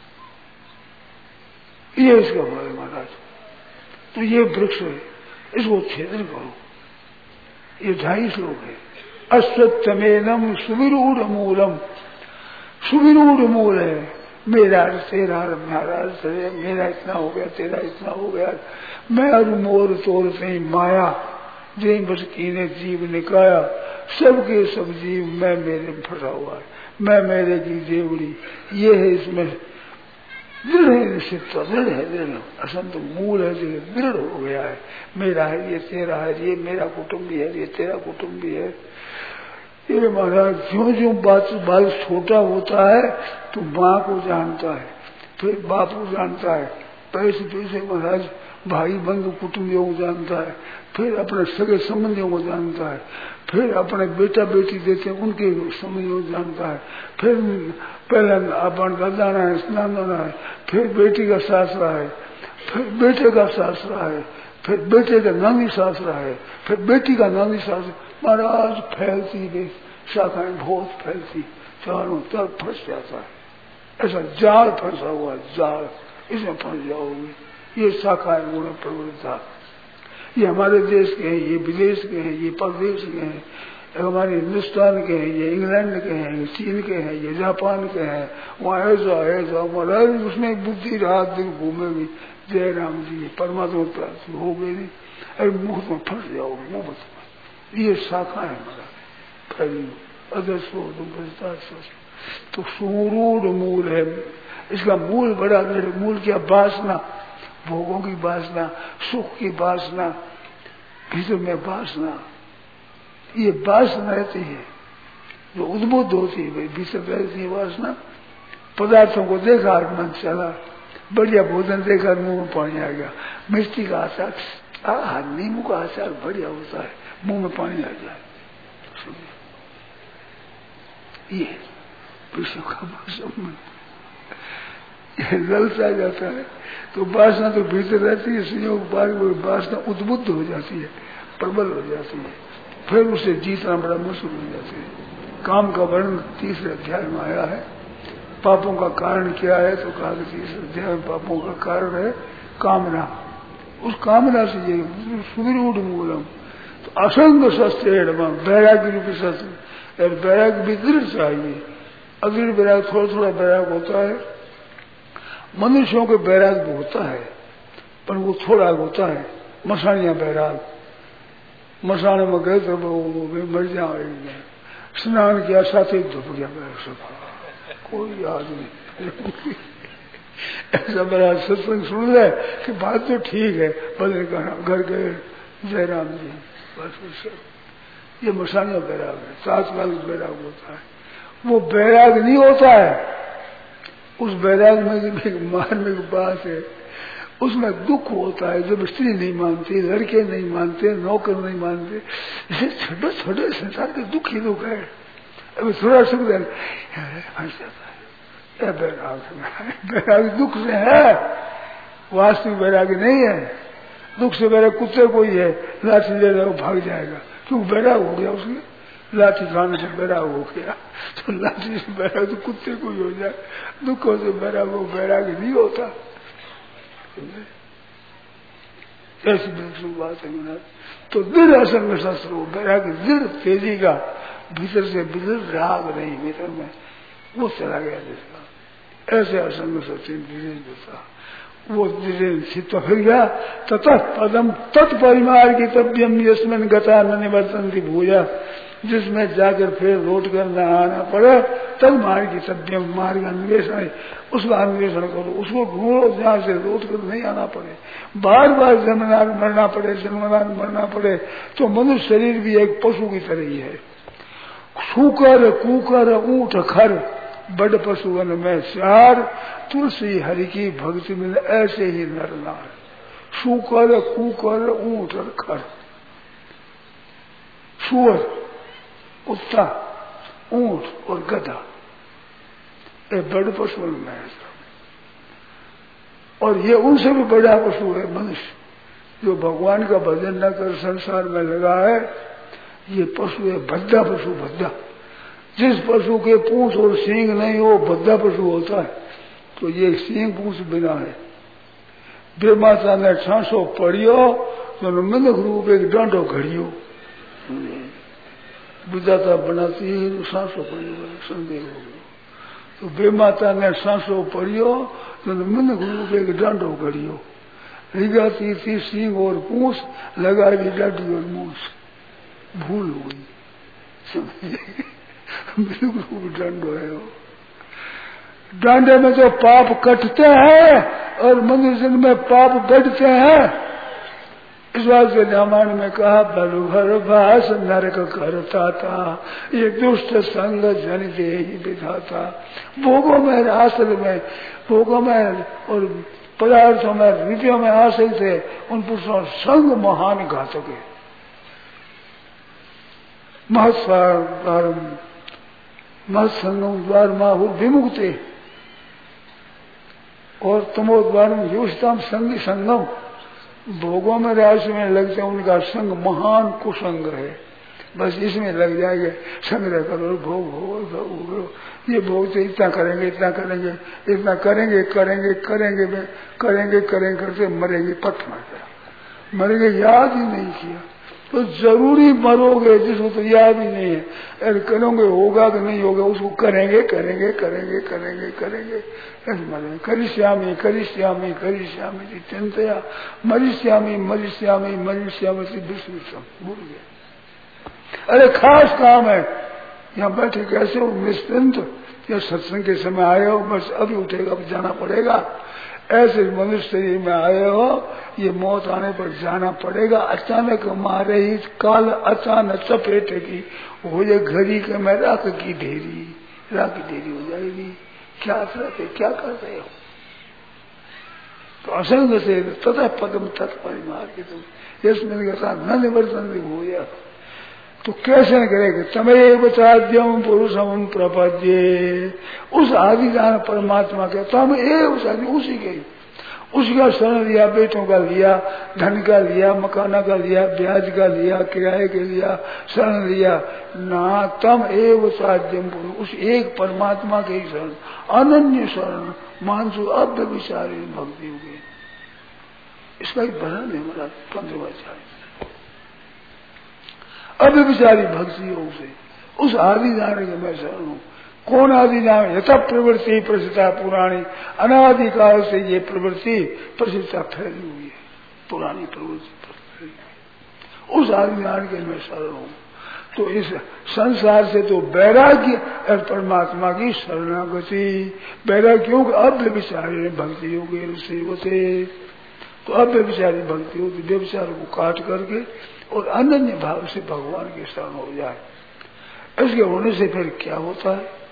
ये इसका फल है महाराज। तो ये वृक्ष है, इसको छेदन करो। ये ढाई श्लोक है। अश्वत्थमेनम सुविरूढ़ मूलम, सुविरूढ़ मूल है। मेरा तेरा महाराज मेरा इतना हो गया, तेरा इतना हो गया, मैं और मोर तोर से माया जे बस कीने जीव निकाया, सबके सब जीव मैं मेरे में फंसा हुआ है, मैं मेरे की देवड़ी। ये है इसमें दृढ़ है, निश्चित दृढ़ है, दृढ़ असंत मूल है, दृढ़ हो गया है। मेरा है, ये तेरा है, ये मेरा कुटुंबी है, ये तेरा कुटुंबी है। ये महाराज ज्यों ज्यों बात बाल छोटा होता है तो माँ को जानता है, फिर बाप को जानता है, पैसे पैसे महाराज भाई बंधु कुटुंबियों को जानता है, फिर अपने सगे संबंधियों को जानता है, फिर अपने बेटा बेटी देते हैं उनके संबंधियों को जानता है, फिर पहले अपन का दाना है, स्नान दाना है, फिर बेटी का सासरा है, फिर बेटे का सासरा है, फिर बेटे का नानी सासरा है, फिर बेटी का नानी सासरा। महाराज फैलती गई शाखाएं बहुत फैलती, चारों तरफ फंस जाता है। ऐसा जाल फंसा हुआ जाल, इसमें फंस जाओगे। ये शाखाएं गुण प्रवृत्ता, ये हमारे देश के हैं, ये विदेश के हैं, ये परदेश के हैं, हमारे हिंदुस्तान के हैं, ये इंग्लैंड के हैं, ये चीन के हैं, ये जापान के हैं। वहाँ ऐसा ऐसा महाराज उसमें बुद्धि रात दिन घूमेगी। जय राम जी परमात्मा प्राप्ति हो गई नहीं, अरे मुख में फंस जाओगे मुंह में। ये शाखा है हमारा फैली अदस्व तो सुरूढ़ मूल है। इसका मूल बड़ा दृढ़, मूल क्या वासना, भोगों की वासना, सुख की वासना, भीतर में वासना, ये वासना रहती है जो उद्बुद्ध होती है, भीतर रहती है वासना। पदार्थों को देखा मन चला, बढ़िया भोजन देखा मुंह में पानी आ गया, मिर्ची का आचार, हाँ नींबू का आचार बढ़िया होता है, मुंह में पानी आ जाए। ये विश्व का मौसम ललचा जाता है तो वासना तो भीतर रहती है, संयोग बार वासना उद्बुद्ध हो जाती है, प्रबल हो जाती है, फिर उसे जीतना बड़ा मुश्किल हो जाती है। काम का वर्णन तीसरे अध्याय में आया है। पापों का कारण क्या है तो कहा कि तीसरे अध्याय में पापों का कारण है कामना। उस कामना से ये सुविरूढ़ मूलम तो असंग शस्त्र वैराग्य रूपी शस्त्र, वैराग्य भी दृढ़ चाहिए। अदृढ़ वैराग थोड़ा थोड़ा वैराग होता है, मनुष्यों के वैराग होता है पर वो थोड़ा होता है। मसानिया वैराग, मसाने में गए तो वो मर जाएंगे, स्नान किया साथ ही धुप गया कोई याद नहीं। ऐसा बड़ा सत्संग सुन ले कि बात तो ठीक है, बदल घर गए जय राम जी बस। ये मसानिया बैराग है, तात्कालिक बैराग होता है। वो बैराग नहीं होता है, उस बैराग में एक मारने की बात है, उसमें दुख होता है जब स्त्री नहीं मानती, लड़के नहीं मानते, नौकर नहीं मानते, इसे छोटे छोटे संसार के दुख ही दुख है। अभी थोड़ा सुख दे फंस जाता है, यह बैराग बैराग दुख से है, वास्तविक बैराग नहीं है। दुख से बैराग कुत्ते को ही है, लाठी ले रहा भाग जाएगा, क्यों बैराग हो गया उसने, लाठी खाने से बैराग हो गया, तो लाठी से बैराग तो कुत्ते को ही हो जाए, दुखों से बैराग हो बैराग नहीं होता। ऐसी बिल्कुल बात है महाराज। तो दृढ़ असंग शस्त्र हो, बैराग दृढ़ तेजी का, भीतर से भीतर राग नहीं भीतर में, वो चला गया जिसका, ऐसे असंग शस्त्र धीरे देता वो धीरे चित्त फिर गया। ततः पदम तत्परिमार की तब्यम यस्मिन गता न निवर्तन्ति भूया, जिसमें जाकर फिर लौट कर न आना पड़े, तब मार्ग की तब्यम मार्ग अन्वेषण, उसका अन्वेषण करो, उसको ढूंढो जहाँ से लौट कर नहीं आना पड़े, बार बार जन्मना मरना पड़े, जन्मना मरना पड़े। तो मनुष्य शरीर भी एक पशु की तरह ही है, सूकर कुकर ऊंट खर बड़ पशुवन में चार, तुलसी हरि की भक्ति में ऐसे ही नर नार। सूकर कुकर ऊंट और खर, सुअर कुत्ता ऊंट और गधा, ये बड़ पशु में है। और ये उनसे भी बड़ा पशु है मनुष्य, जो भगवान का भजन न कर संसार में लगा है, ये पशु है भद्दा पशु। भद्दा जिस पशु के पूंछ और सींग नहीं हो भद्दा पशु होता है, तो ये सींग पूंछ बिना है। ब्रह्माता ने छांसो पड़ियो तो मिनक रूप एक डांडो घड़ियो, विधाता बनाती है सांसो पड़ियो, संदेह हो गया। तो ब्रह्माता ने सांसो पड़ियो तो मिनक रूप एक डांडो घड़ियो, रिगाती थी सींग और पूंछ, लगा दी डांडी और मूछ, भूल हो गई। बिल्कुल डंडो है वो। डांडे में तो पाप कटते हैं और मनुष्य में पाप बढ़ते हैं। इस बात से रामायण में कहा बलु भर भाष नरक करता था, ये दुष्ट संग जन दे ही विधाता। भोगों में आश्रय में भोगों में और पदार्थों में विधियों में आश्रय थे, उन पुरुषों संग महान घातक है। महत्सार महत्संगम द्वार माहु विमुक्ति और तमोद्वार में युष्टम संगी संगम, भोगों में राशि में लगते उनका संग महान कुसंग है। बस इसमें लग जाएंगे, संग्रह करो भोग भोग भोग, ये भोग से इतना करेंगे इतना करेंगे इतना करेंगे करेंगे करेंगे करेंगे करेंगे करते मरेंगे, पट मर गया, मरेंगे याद ही नहीं किया तो जरूरी मरोगे, जिसको तो याद ही नहीं है। अरे करोगे होगा कि नहीं होगा, उसको करेंगे करेंगे करेंगे करेंगे करेंगे ऐसे मरेंगे। करिष्यामी करिष्यामी करिष्यामी चिंतया मरिष्यामी मरिष्यामी मरिष्यामी विस्मृतम, भूल गए। अरे खास काम है, यहाँ बैठे कैसे हो निश्चिंत, या सत्संग के समय आए हो, बस अभी उठेगा अब जाना पड़ेगा, ऐसे मनुष्य शरीर में आए हो, ये मौत आने पर जाना पड़ेगा। अचानक मारे ही काल अचानक चपेटेगी, हो जाए घड़ी के में राख की ढेरी, राख की ढेरी हो जाएगी। क्या करते क्या कर रहे हो? तो असंग से तथा पदम तत्परिमार के तुम इसमें न निवर्तन हो गया, तो कैसे करेंगे? तमेव चाद्यम पुरुषम प्रपद्ये, उस आदि जान परमात्मा के तम एव साधि, उसी के उसका शरण लिया, बेटों का लिया, धन का लिया, मकाना का लिया, ब्याज का लिया, किराए के लिया, शरण लिया ना, तम एव साध्यम पुरुष, उस एक परमात्मा के ही शरण, अनन्य शरण मानसु अब विचारे भक्ति हो गई। इसका एक भरण है हमारा पंद्रवाचार्य, अब विचारी भक्ति योग से उस आदि जाने के मैं शरण हूँ। कौन आदि जाने? यथा प्रवृत्ति प्रसिद्धा पुरानी, अनादिकाल से ये प्रवृत्ति प्रसिद्धता फैली हुई है, पुरानी प्रवृत्ति, उस आदि जान के मैं शरण हूँ। तो इस संसार से तो वैराग्य और परमात्मा की शरणागति, वैराग्य क्यों? अब विचारी भक्ति योगी उससे होते, तो अब विचारी भक्ति होती, व्यविचार को काट करके और अनन्य भाव से भगवान के शरण हो जाए। इसके होने से फिर क्या होता है?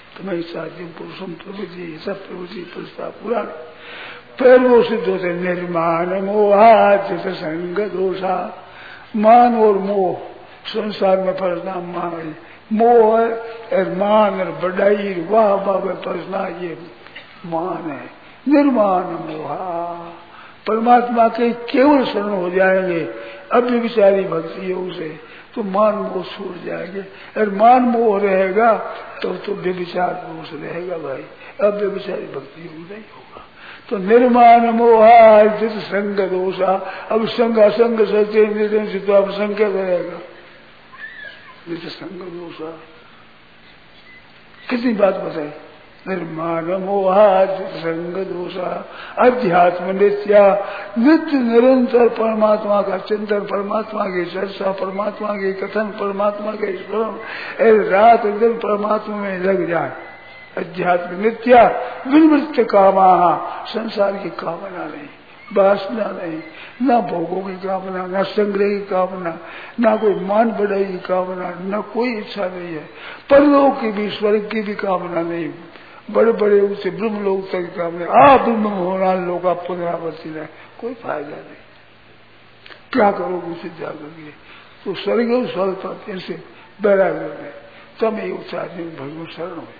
तुम्हें साध्य पुरुषम प्रभुजी सब प्रभुजी प्रस्ताव पुराण फिर वो सिद्ध होते निर्माण मोहात संग दोषा। मान और मोह संसार में फंसना, मान मोह है और मान और बढ़ाई वाह वाह में फंसना ये मान है। निर्माण मोहा परमात्मा के केवल शरण हो जाएंगे अव्यभिचारी भक्ति योग से तो मान मोह छूट जाएंगे। और मान मोह रहेगा तो तो व्यभिचार दोष रहेगा भाई, अव्यभिचारी भक्ति योग नहीं होगा। तो निर्माण मोहा जित संग दोषा। अब संग असंग सत्य निर्णय तो अब संकेत रहेगा जित संग दोषा। कितनी बात बताई, निर्माण मोहा जित संग दोषा। अध्यात्म नित्या नित्य निरंतर परमात्मा का चिंतन, परमात्मा की चर्चा, परमात्मा के कथन, परमात्मा के स्मरण, रात दिन परमात्मा में लग जाए। अध्यात्म नित्या विनिवृत्त कामा, संसार की कामना नहीं, वासना नहीं, न भोगों की कामना, न संग्रह की कामना, न कोई मान बढ़ाई की कामना, न कोई इच्छा नहीं है। परलोक की भी स्वर्ग की भी कामना नहीं, बड़े बड़े उनसे ब्रह्म लोक तक की कामना। आ ब्रह्म होना लोग का पुनरावृत्ति नहीं, कोई फायदा नहीं। क्या करोगे उसे जागोगे तो स्वर्ग स्वर्ग पर ऐसे बैराग में तब ये उच्चारण भगवान शरण हुए।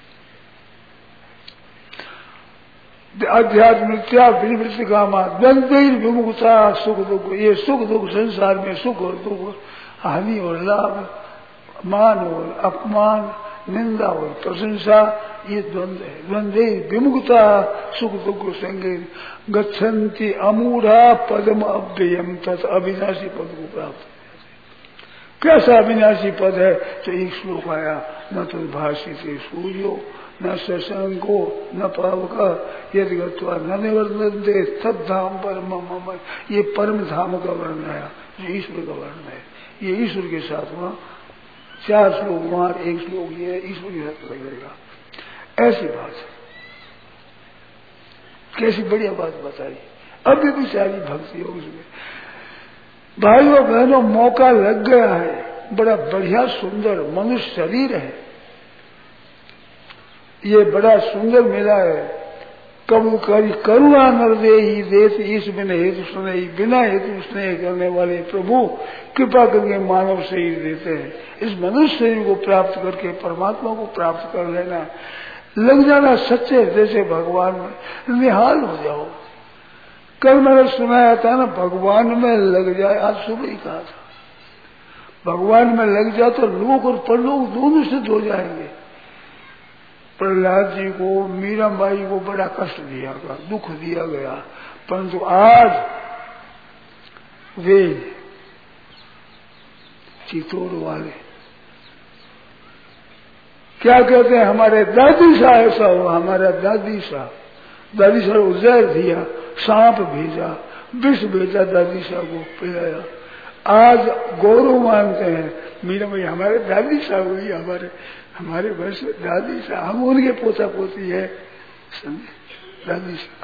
अध्यात्म नित्या विनिवृत्ति कामा द्वंद्व विमुखता सुख दुख। ये सुख दुख संसार में सुख और दुख, हानि और लाभ, मान और अपमान, निंदा और प्रशंसा, ये द्वंद्व है। द्वंद्व विमुखता सुख दुख संगे गच्छन्ति अमूढ़ा पदम अव्ययम तत् अविनाशी पद को प्राप्त। कैसा अविनाशी पद है तो एक श्लोक आया, न तो भाषी से सूर्यो न शशंको न पावक यदि गत्वा न निवर्तन्ते तद धाम परम मम। ये परम धाम का वर्णन आया, जो ईश्वर का वर्णन है। ये ईश्वर के साथ वहाँ चार श्लोक वहाँ एक श्लोक ये ईश्वर के साथ लगेगा। ऐसी बात है, कैसी बढ़िया बात बताई। अब भी सारी भक्ति हो उसमें। भाइयों बहनों मौका लग गया है, बड़ा बढ़िया सुंदर मनुष्य शरीर है, ये बड़ा सुंदर मिला है। कबू करी करुणा नर दे ही देश ईश बिना हेतु सुने, बिना हेतु स्नेह करने वाले प्रभु कृपा करके मानव शरीर देते हैं। इस मनुष्य शरीर को प्राप्त करके परमात्मा को प्राप्त कर लेना, लग जाना सच्चे जैसे भगवान में, निहाल हो जाओ। कल मैंने सुनाया था ना, भगवान में लग जाए, आज सुबह ही कहा था, भगवान में लग जाए तो लोक और परलोक दोनों सिद्ध हो जाएंगे। प्रहलाद जी को, मीराबाई को बड़ा कष्ट दिया गया, दुख दिया गया, परंतु आज वे चितौड़ वाले क्या कहते हैं, हमारे दादी सा ऐसा हुआ, हमारा दादी सा दादी सा को जहर दिया, सांप भेजा, विष भेजा, दादी सा को पिलाया। आज गौरव मानते हैं मीराबाई हमारे दादी सा हुई, हमारे हमारे वर्ष में दादी सा, हम उनके पोता पोती है, समझे, दादी सा।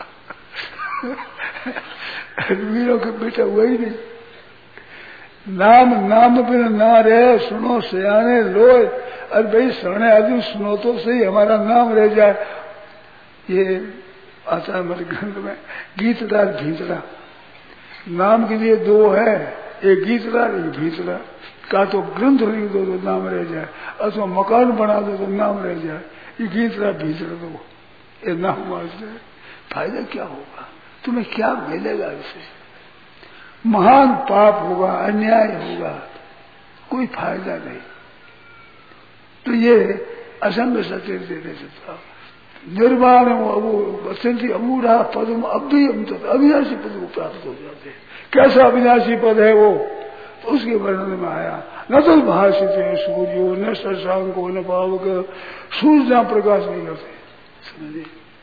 वीरों के बेटा हुआ ही नहीं। नाम नाम बिना ना रहे, सुनो सियाने लोए। अरे भाई सने आदमी सुनो तो सही, हमारा नाम रह जाए। ये आता है हमारे ग्रंथ में, गीतदार भीतरा। नाम के लिए दो है, एक गीतदार एक भीतरा। का तो ग्रंथ लिख दो तो नाम रह जाए, अथवा मकान बना दो तो नाम रह जाए। ये गीतरा भीतर दो, ये नाम वास्ते फायदा क्या होगा, तुम्हें क्या मिलेगा इससे? महान पाप होगा, अन्याय होगा, कोई फायदा नहीं। तो ये असंग सत्य देने से था। निर्वाण वो बसंती अमूढ़ा पदम अव्ययम तत् अविनाशी पद को प्राप्त हो जाते। कैसा अविनाशी पद है वो, तो उसके वर्णन में आया, न तो भाषित सूर्यो न शशांको न पावक। सूर्य जहां प्रकाश नहीं करते, समझिए,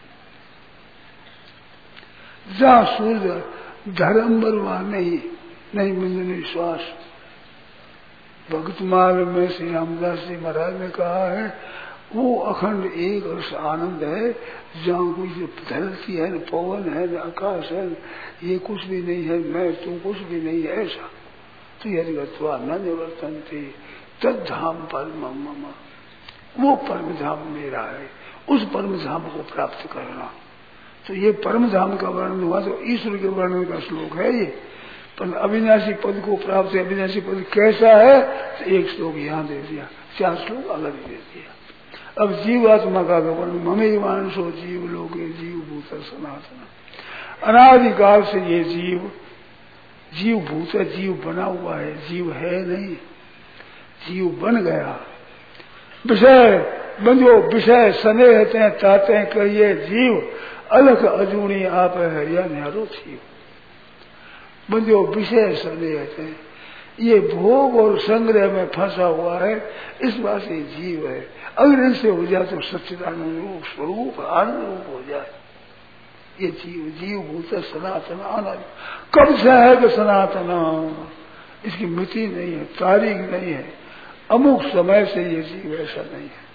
जहां सूर्य धर्मवर वहां नहीं नहीं मिलने विश्वास। भक्तमाल में श्री रामदास जी महाराज ने कहा है, वो अखंड एक अर्ष आनंद है, जहाँ कोई जो धरती है, न पवन है, न आकाश है, ये कुछ भी नहीं है, मैं तुम कुछ भी नहीं है, ऐसा। तो यदि गत्वा न निवर्तन्ते तद धाम परम मम। वो परम धाम मेरा है, उस परम धाम को प्राप्त करना। तो ये परम धाम का वर्णन हुआ, तो ईश्वर के वर्णन का श्लोक है ये। पर अविनाशी पद को प्राप्त, अविनाशी पद कैसा है, तो एक श्लोक यहाँ दे दिया, चार श्लोक अलग दे दिया। अब जीवात्मा का वर्णन, ममे वांशो जीव लोके जीव भूत सनातन, अनादिकाल से ये जीव जीव भूत है, जीव बना हुआ है, जीव है नहीं, जीव बन गया। विषय बंधो विषय सने रहते हैं, चाहते हैं कि ये जीव अलग अजूनी आप है या न्यारो जीव। बंधो विषय सने रहते हैं, ये भोग और संग्रह में फंसा हुआ है, इस बात से जीव है। अगर इनसे हो जाए तो सच्चिदानंद रूप स्वरूप आनंद रूप हो जाए। ये जीव जीव भूत सनातन आनंद कब से है कि सनातन, इसकी मिति नहीं है, तारीख नहीं है, अमुक समय से ये जीव ऐसा नहीं है।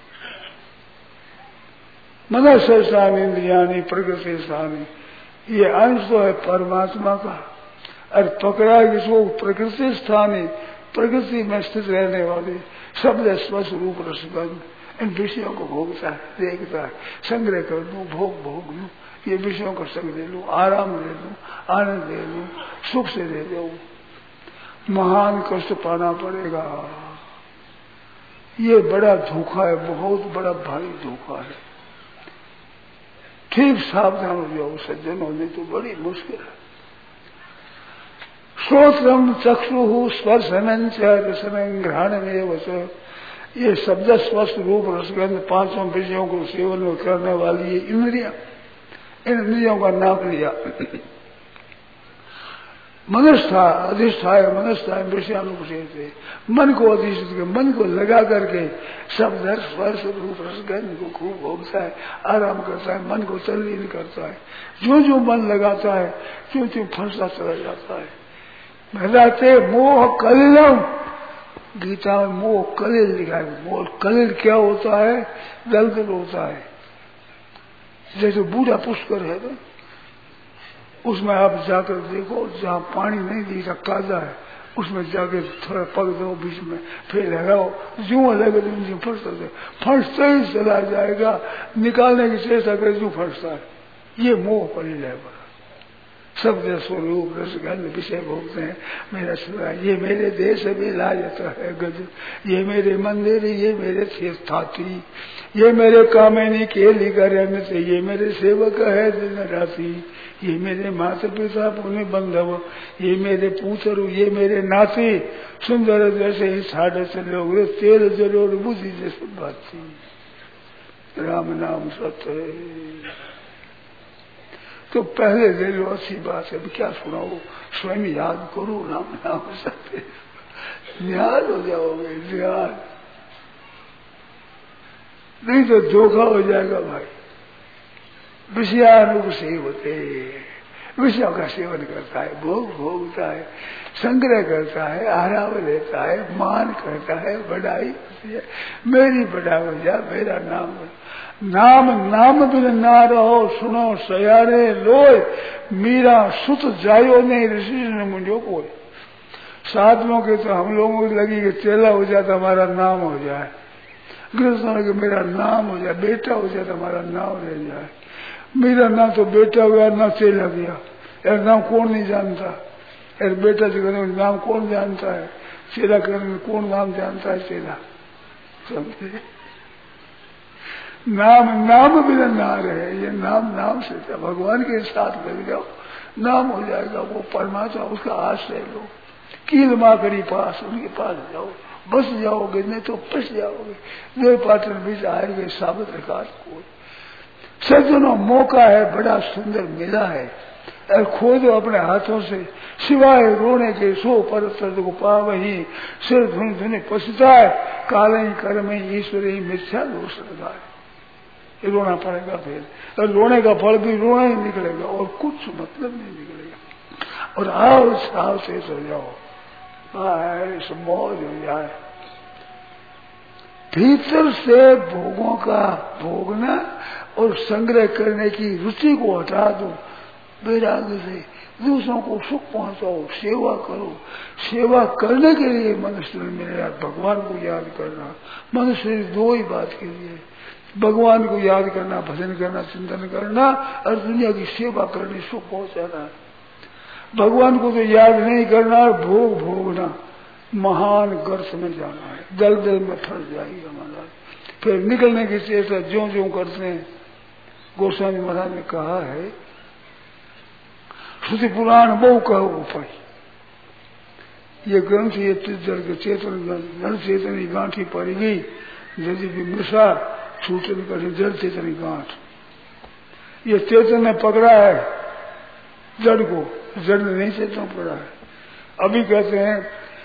मनस्य स्वामी इंद्रियानी प्रकृति स्वामी, ये अंश तो है परमात्मा का, और पकड़ा इसको प्रकृति स्थानी, प्रकृति में स्थित रहने वाले शब्द स्पर्श रूप रसगंध, इन विषयों को भोगता है, देखता है, संग्रह कर लूं, भोग भोग लूं, ये विषयों का संग ले लूं, आराम ले लूं, आनंद ले लूं, सुख से ले जाऊं, महान कष्ट पाना पड़ेगा। ये बड़ा धोखा है, बहुत बड़ा भारी धोखा है। ठीक सावधान हो जाओ सज्जन, होने तो बड़ी मुश्किल है। श्रोत्रम चक्षु स्पर्शनं च रसनं घ्राणमेव च, ये शब्द स्पर्श रूप रसगंध पांचों विषयों को सेवन करने वाली ये इंद्रियां, इन इंद्रियों का नाम लिया। मनस्था अधिष्ठाय मनस्था विषयानुपसेते, मन को अधिष्ठित कर, मन को लगा करके शब्द स्पर्श रूप रसगंध को खूब भोगता है, आराम करता है, मन को तल्लीन करता है। जो जो मन लगाता है क्यों क्यों फंसता चला जाता है। कहते मोह कलिलम, गीता में मोह कलिल लिखा है। मोह कलिल क्या होता है, दलदल होता है। जैसे बूढ़ा पुष्कर है ना, उसमें आप जाकर देखो, जहाँ पानी नहीं दिखा कादा है, उसमें जाके थोड़ा पग दो बीच में, फिर लगाओ, जो लगे तो फंसता जाए, फंसता ही चला जाएगा, निकालने की चेष्टा करे जो फंसता है। ये मोह कलिल है बड़ा। शब्द स्वरूप रसगंध विषय भोगते हैं, मेरा सुरा, ये मेरे देश में ला जाता है गज, ये मेरे मंदिर, ये मेरे थाती, ये मेरे कामिनी केली करने से, ये मेरे सेवक है दिन राती, ये मेरे माता पिता पुण्य बंधव, ये मेरे पुत्र, ये मेरे नाती, सुंदर जैसे ही साढ़े चले तेल जरूर बुद्धि जैसे बात थी। राम नाम सत्य है। तो पहले ले लो, अच्छी बात है, क्या सुनाओ, स्वयं याद करो, राम नाम सत्य, निहाल हो जाओगे, निहाल, नहीं तो धोखा हो जाएगा भाई। विषयानुग सेवते, विषयों का सेवन करता है, भोग भोगता है, संग्रह करता है, आराम लेता है, मान करता है, बढ़ाई होती है, मेरी बढ़ाई हो जा, मेरा नाम नाम नाम बिन ना रहो, सुनो सयारे लोय, मीरा सुत जायो नहीं ऋषि ने मुझो को। साधुओं के तो हम लोगों को लगी कि चेला हो जाता हमारा नाम हो जाए, गृहस्थों के मेरा नाम हो जाए, बेटा हो जाता हमारा नाम रह जाए। मेरा ना तो बेटा हुआ ना चेला गया, यार नाम कौन नहीं जानता, यार बेटा से करने में नाम कौन जानता है, चेला करने में कौन नाम जानता है, चेला समझे। नाम नाम भी ना रहे, ये नाम नाम से था, भगवान के साथ लग जाओ, नाम हो जाएगा, वो परमात्मा, उसका आश्रय लो, कील माकड़ी पास, उनके पास जाओ, बस जाओगे, नहीं तो पिस जाओगे। वे पाटन बीच आएंगे साबित रकात को। सज्जनों मौका है, बड़ा सुंदर मिला है, और खोदो अपने हाथों से, सिवाय रोने के सो पर को पाव ही, सिर धुन धुने पछताए, काले कर्म ईश्वर ही मिथ्या दोष लगाए। रोना पड़ेगा फिर, और रोने का फल भी रोना ही निकलेगा, और कुछ मतलब नहीं निकलेगा। और आओ साव से सो जाओ, मौज हो जाए। भीतर से भोगों का भोगना और संग्रह करने की रुचि को हटा दो, वैराग्य से दूसरों को सुख पहुंचाओ, सेवा करो। सेवा करने के लिए मनुष्य मिलेगा, भगवान को याद करना। मनुष्य दो ही बात के लिए, भगवान को याद करना, भजन करना, चिंतन करना, और दुनिया की सेवा करनी, सुख पहुंचाना। भगवान को तो याद नहीं करना और भोग भोगना, महान गर्त में जाना है, दल दल में फंस जाएगी हमारा। फिर निकलने की चेष्टा ज्यो ज्यो करते हैं। गोस्वामी महाराज ने कहा है, श्रुति पुराण बहु कहो उपाय, ये ग्रंथ ये जड़ के चेतन जड़ चेतनी गांठी पड़ी गई, यदि भी मृषा छूटन कर जड़ चेतनी गांठ। ये चेतन ने पकड़ा है जड़ को, जड़ ने नहीं चेतन पकड़ा है। अभी कहते हैं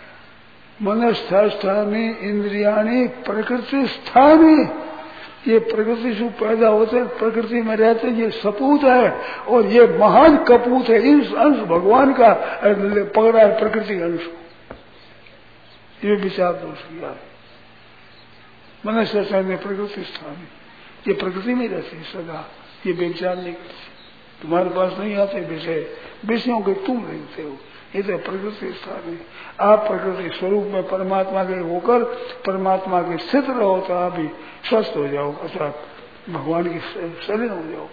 मनस्थानी इंद्रियाणी प्रकृति स्थानी, ये प्रकृति से पैदा होते प्रकृति में रहते, ये सपूत है और ये महान कपूत है। इस अंश भगवान का पकड़ा है, प्रकृति अंश। ये विचार दोष किया है। मनुष्य में प्रकृति स्थानी, ये प्रकृति में रहती है सदा, ये विचार नहीं करती। तुम्हारे पास नहीं आते विषय, विषयों के तुम रहते हो, ये तो प्रकृति स्थान है। आप प्रकृति स्वरूप में परमात्मा के होकर परमात्मा के स्थित रहो तो आप भी स्वस्थ हो जाओ, अर्थात भगवान की शरीर हो जाओ।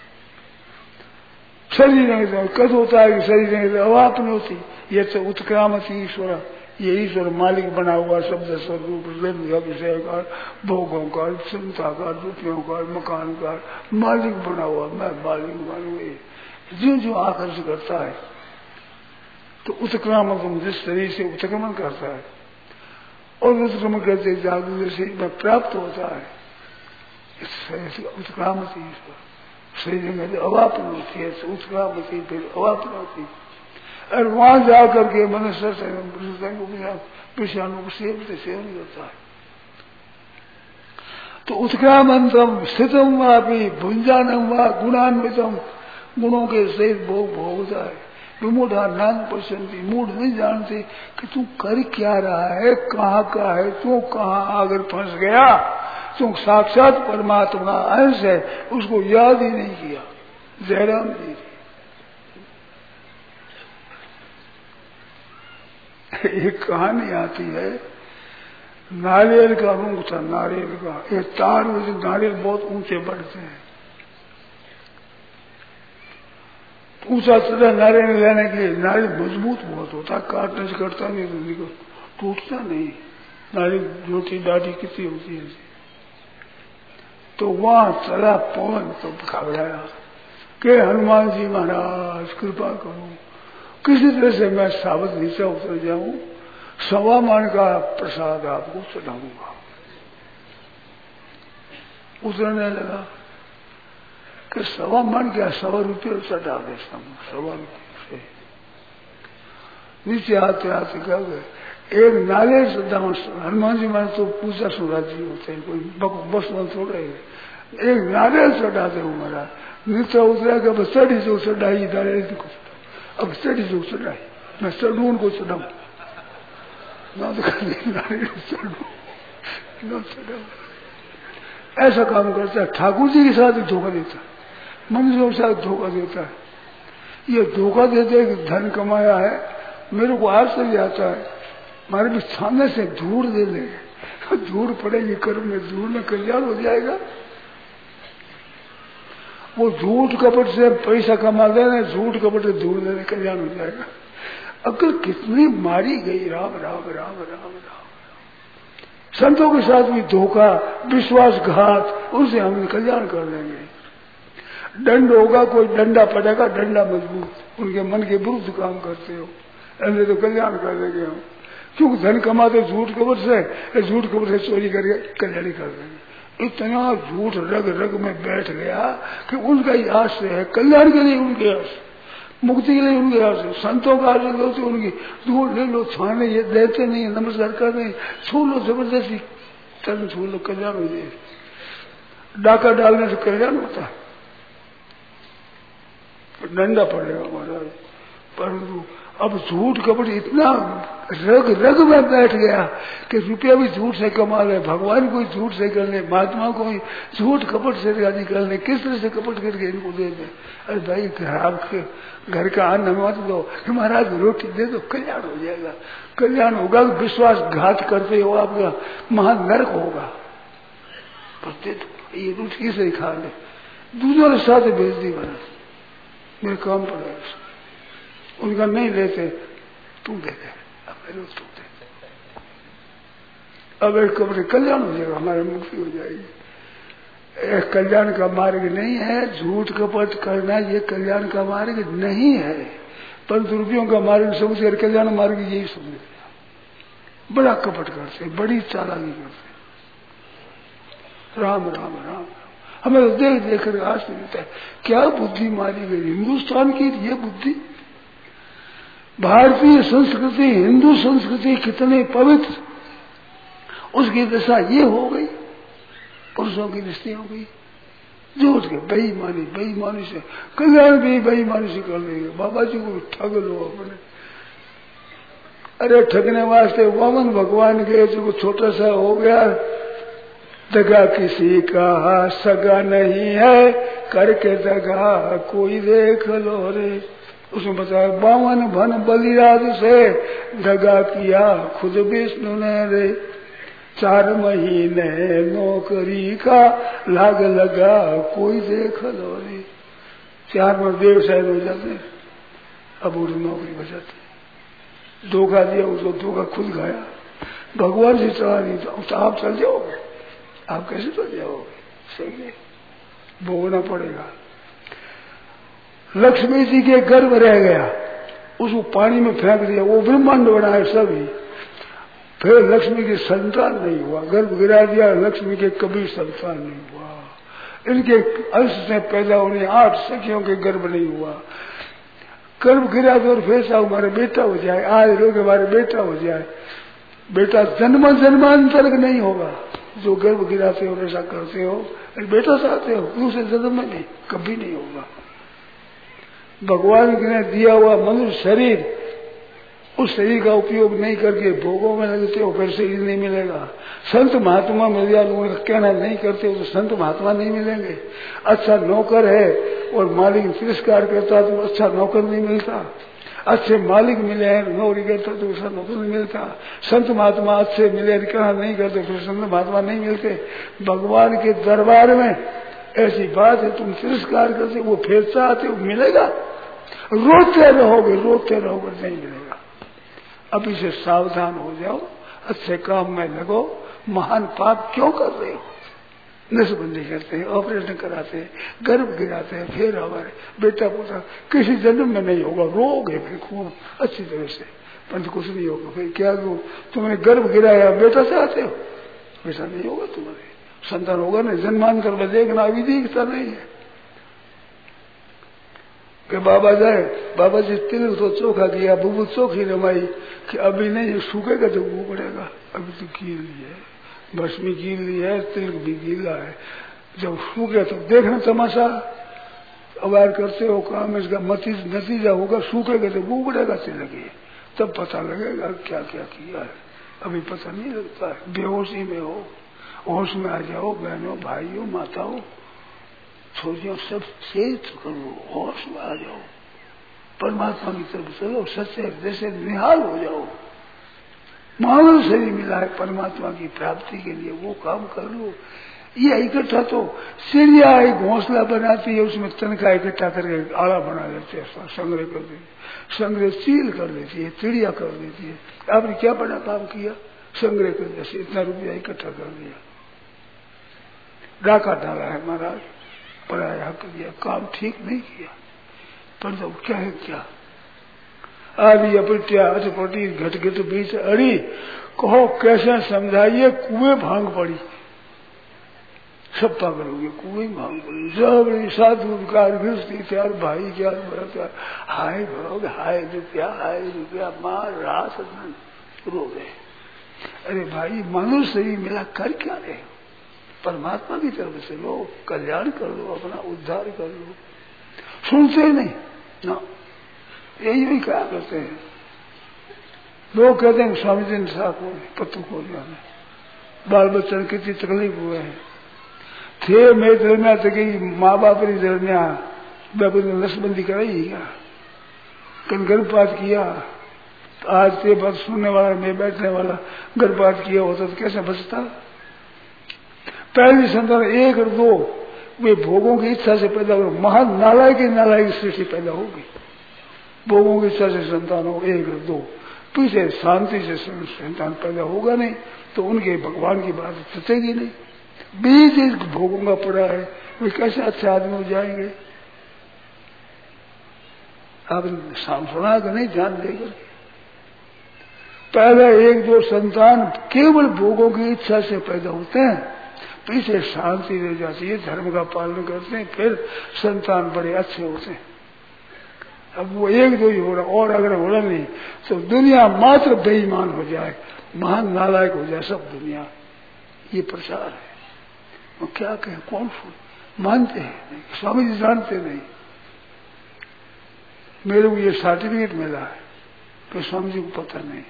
शरीर नहीं तो कद होता है कि शरीर नहीं तो अवाप नहीं होती। ये तो उत्क्रामती ईश्वर, ये ईश्वर मालिक बना हुआ शब्द स्वरूप विषय का, भोगों का, चिंता का, रुपयों का, मकान का मालिक बना हुआ, मैं मालिक बनूंगी। जो जो आकर्षण करता है तो उत्क्रामक जिस शरीर से उत्क्रमण करता है और उत्क्रमण करते जागरूक शरीर में प्राप्त होता है, इस उत्क्रामती ईश्वर। शरीर में तो अवापन होती है, उत्क्रामती फिर अवापन होती है। और वहां जाकर के मनुष्य विषाणु को सेवते सेवन करता है। तो उत्क्रामंतम स्थितम वापी भुंजानम वा गुणान्वितम, गुणों के सहित भोग भोगता है। विमूढ़ा नाम पसंदी, मूढ़ नहीं जानते कि तू कर क्या रहा है, कहाँ का है, तू कहाँ अगर फंस गया, तू साक्षात परमात्मा अंश है, उसको याद ही नहीं किया। जयराम जी एक कहानी आती है, नारियल का रूंग था, नारियल का एक तार में से नारियल बहुत ऊंचे बढ़ते हैं, ऊंचा चढ़ा नारियल लेने के लिए। नारियल मजबूत बहुत होता, काटने से कटता नहीं, तो टूटता नहीं। नारियल रोटी दाढ़ी कितनी होती है। तो वहां चला पवन, तो घबराया कि हनुमान जी महाराज कृपा करो, किसी तरह से मैं साबत नीचे उतर जाऊं, सवा मान का प्रसाद आपको चढ़ाऊंगा। उतरने लगा कि सवा मन क्या, सवा रुपये चढ़ा दे, सवा रुपये से नीचे आते आते क्या गए, एक नाले श्रद्धा हनुमान जी महाराज तो पूजा सुराजी होते हैं, कोई बस बस थोड़े, एक नारियल चढ़ाते हो महाराज। नीचे उतरा के बस चढ़ी जो चढ़ाई, नारियल को अब चढ़ी जो चढ़ाई, मैं चढ़ू उनको चढ़ाऊ ना, तो नारियल चढ़ू ना चढ़ाऊ। ऐसा काम करता है, ठाकुर जी के साथ ही धोखा देता है, मनुष्यों के साथ धोखा देता है। ये धोखा देते कि धन कमाया है, मेरे को आश्चर्य आता है, हमारे भी सामने से धूड़ दे देंगे, धूड़ पड़ेगी कर्म में, धूड़ में कल्याण हो जाएगा। वो झूठ कपट से पैसा कमा देना, झूठ कपट से धूड़ देने कल्याण हो जाएगा। अकल कितनी मारी गई, राम राम राम राम राम। संतों के साथ भी धोखा, विश्वासघात, उनसे हम कल्याण कर देंगे। दंड होगा, कोई डंडा पड़ेगा, डंडा मजबूत, उनके मन के विरुद्ध काम करते हो, ऐसे तो कल्याण कर देंगे हम। क्योंकि धन कमाते झूठ कपट से, झूठ कपट से चोरी करके कल्याण कर देंगे। इतना झूठ रग रग में बैठ गया कि उनका ही आश्रय है, कल्याण के लिए उनके आश्रय, मुक्ति के लिए उनके आश्रय। संतों का आश्रय होते उनकी दूर ले लो, छाने ये देते नहीं, नमस्कार कर नहीं, छू लो जबरदस्ती, चरण छू लो, कल्याण हो जाए। डाका डालने से कल्याण होता है, डंडा पड़ेगा महाराज, परंतु अब झूठ कपट इतना रग रग में बैठ गया कि रुपया भी झूठ से कमा ले, भगवान को झूठ से कर ले, महात्मा को झूठ कपट से निकाल ले, किस तरह से कपट करके इनको दे दे। अरे भाई आपके घर का अन्न मत दो, महाराज रोटी दे दो, कल्याण हो जाएगा। कल्याण होगा, विश्वासघात करते हो आपका महान नरक होगा। पर दे दो, ये रोटी से खा ले, दूसरों के साथ भेज दी बना, मेरे काम पड़ेगा। उनका नहीं लेते, तू दे दे, अब मेरे तू दे दे, अब एक कपड़े कल्याण हो जाएगा, हमारी मुक्ति हो जाएगी। एक कल्याण का मार्ग नहीं है, झूठ कपट करना ये कल्याण का मार्ग नहीं है। परंतु रुपयों का मार्ग समझ कल्याण मार्ग यही समझ, बड़ा कपट करते, बड़ी चालाकी करते। राम राम राम हमें तो देख देख कर आस मिलता है, क्या बुद्धि मारी गई हिंदुस्तान की ये बुद्धि। भारतीय संस्कृति, हिंदू संस्कृति कितने पवित्र, उसकी दशा ये हो गई, पुरुषों की दृष्टि हो गई झूठ के, बेईमानी बेईमानी से कल्याण भी बेईमानी से कर देंगे। बाबा जी को ठग लो अपने, अरे ठगने वास्ते वामन भगवान के जो छोटा सा हो गया, दगा किसी का सगा नहीं है, करके दगा कोई देख लो रे। उसमें बताया बावन भन बलिराज से दगा किया खुद विष्णु ने रे, चार महीने नौकरी का लाग लगा कोई देख लो रे। चार में देव शायद हो जाते, अब वो नौकरी बचाते, धोखा दिया उसको, धोखा खुद खाया, भगवान से चला नहीं था। तो आप चल जाओगे, आप कैसे चल जाओगे, सही है, भोगना पड़ेगा। लक्ष्मी जी के गर्भ रह गया, उसको पानी में फेंक दिया, वो ब्रह्मांड बना है सभी। फिर लक्ष्मी की संतान नहीं हुआ, गर्भ गिरा दिया, लक्ष्मी के कभी संतान नहीं हुआ। इनके अंश से पैदा होने आठ सखियों के गर्भ नहीं हुआ। गर्भ गिरा तो फिर से हमारे बेटा हो जाए, आज लोग हमारे बेटा हो जाए, बेटा जन्म जन्मांतर नहीं होगा। जो गर्भ गिराते हो ऐसा करते हो, बेटा चाहते हो, दूसरे जन्म में नहीं, कभी नहीं होगा। भगवान ने दिया हुआ मनुष्य शरीर, उस शरीर का उपयोग नहीं करके भोगों में लगते हो, फिर शरीर नहीं मिलेगा। संत महात्मा मिल जाए, लोगों का कहना नहीं करते हो तो संत महात्मा नहीं मिलेंगे। अच्छा नौकर है और मालिक तिरस्कार करता तो अच्छा नौकर नहीं मिलता। अच्छे मालिक मिले हैं, नौकरी करता तो उसका नौकर नहीं मिलता। संत महात्मा अच्छे मिले, कहना नहीं करते, फिर संत महात्मा नहीं मिलते। भगवान के दरबार में ऐसी बात है, तुम तिरस्कार करते, वो फिर चाहते हो मिलेगा, रोते रहोगे रोते रहोगे नहीं मिलेगा। अभी से सावधान हो जाओ, अच्छे काम में लगो। महान पाप क्यों कर रहे हो? नसबंदी करते हैं, ऑपरेशन कराते हैं, गर्भ गिराते हैं, फिर हमारे बेटा पोता किसी जन्म में नहीं होगा, रोग है फिर खूब अच्छी तरह से, परंतु कुछ नहीं होगा। फिर क्या करो, तुमने गर्भ गिराया, बेटा चाहते हो, बेटा नहीं होगा, तुम्हारे संतान होगा नहीं, जन्मांतर में देखना अभी दिखता नहीं है। कि बाबा जाए, बाबा जी तिल तो चोखा किया, बुबू चोखी रमाई, कि अभी नहीं सूखेगा तो वो पड़ेगा, अभी तो कील ली है, भस्मी कील ली है, तिल भी गीला है, जब सूखे तो देखना तमाशा, अवार करते हो काम, इसका नतीजा होगा, सूखेगा तो वो पड़ेगा तिलक, तब पता लगेगा क्या क्या किया है। अभी पता नहीं लगता है, बेहोशी में हो, होश में आ जाओ बहनों, भाइयों, माताओं, छोटियों, सब चेत करो, होश में आ जाओ, परमात्मा की तरफ चलो, सच्चे हृदय से निहाल हो जाओ। मानव शरीर मिला है परमात्मा की प्राप्ति के लिए, वो काम कर लो। ये इकट्ठा तो चिड़िया एक घोंसला बनाती है, उसमें तनखा इकट्ठा करके आला बना लेते हैं, संग्रह कर देती है, संग्रह चील कर देती है, चिड़िया कर देती है। आपने क्या बड़ा काम किया? संग्रह कर जैसे इतना रुपया इकट्ठा कर दिया, डाका डाला है महाराज, पराया हक दिया, काम ठीक नहीं किया। पर जब क्या है क्या आदि अपट्या अटपटी घट घट बीच अड़ी, कहो कैसे समझाइए, कुएं भांग पड़ी, सब पागल हो गए, कुएं भांग पड़ी, सब साधु कार घिसती थे, और भाई क्या बड़ा, हाय भोग, हाय रुपया, हाय रुपया, मार रात रो गए। अरे भाई मनुष्य शरीर मिला, कर क्या रहे हो? परमात्मा की तरफ से लो, कल्याण कर लो, अपना उद्धार कर लो। सुनते नहीं ना, यही भी कहा करते हैं। लोग कहते हैं स्वामी जी ने साथ हो पत्तू को जाने बाल बच्चन कितनी तकलीफ हुए हैं थे मैं दरमिया तक माँ बाप ने दरमिया नसबंदी कराई क्या कल गर्भपात किया तो आज ते बात सुनने वाला मैं बैठने वाला गर्भपात किया होता तो कैसे बचता। पहली संतान एक और दो वे भोगों की इच्छा से पैदा हो महान नालायक की नालायक सृष्टि पैदा होगी। भोगों की इच्छा से संतान हो एक और दो पीछे शांति से संतान पैदा होगा नहीं तो उनके भगवान की बात सचेगी नहीं। बीज इस भोगों का पड़ा है वे कैसे अच्छे आदमी हो जाएंगे। आपने शाम सुना कि नहीं ध्यान देकर पहले एक दो संतान केवल भोगों की इच्छा से पैदा होते हैं पीछे शांति रह जाती है धर्म का पालन करते हैं फिर संतान बड़े अच्छे होते हैं। अब वो एक दो ही हो रहा और अगर हो रहा नहीं तो दुनिया मात्र बेईमान हो जाए महान नालायक हो जाए सब दुनिया। ये प्रचार है वो क्या कहें कौन मानते हैं नहीं स्वामी जी जानते नहीं। मेरे को ये सर्टिफिकेट मिला है तो स्वामी जी को पता नहीं।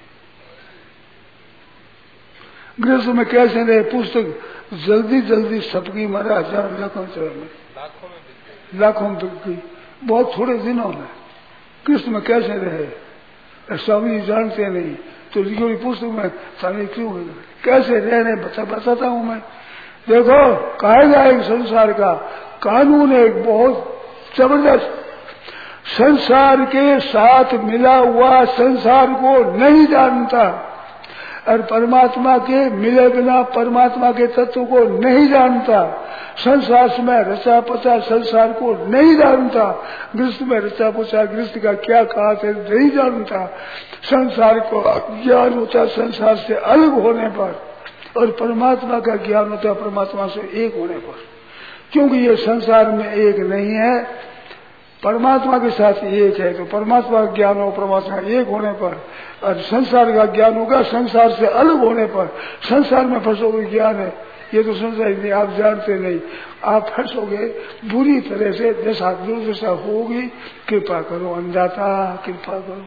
गृहस्थ में कैसे रहे पुस्तक जल्दी जल्दी सबकी मरा हजार लाखों में लाखों में बिक गई बहुत थोड़े दिनों में। कृष्ण में कैसे रहे स्वामी जी जानते नहीं तो लिखी हुई पुस्तक में सारे क्यों कैसे रहने बता बताता हूं मैं। देखो कायदा एक संसार का कानून एक बहुत जबरदस्त संसार के साथ मिला हुआ संसार को नहीं जानता और परमात्मा के मिले बिना परमात्मा के तत्व को नहीं जानता। संसार में रचा पचा संसार को नहीं जानता। गृहस्थ में रचा पचा गृहस्थ का क्या कहा है नहीं जानता। संसार को ज्ञान होता संसार से अलग होने पर और परमात्मा का ज्ञान होता परमात्मा से एक होने पर। क्योंकि ये संसार में एक नहीं है परमात्मा के साथ एक है तो परमात्मा का ज्ञान हो परमात्मा एक होने पर और संसार का ज्ञान होगा संसार से अलग होने पर। संसार में फंसोगे ज्ञान है ये तो संसार नहीं आप जानते नहीं आप फंसोगे बुरी तरह से जैसा दुर्दशा होगी। कृपा करो अंधाता कृपा करो।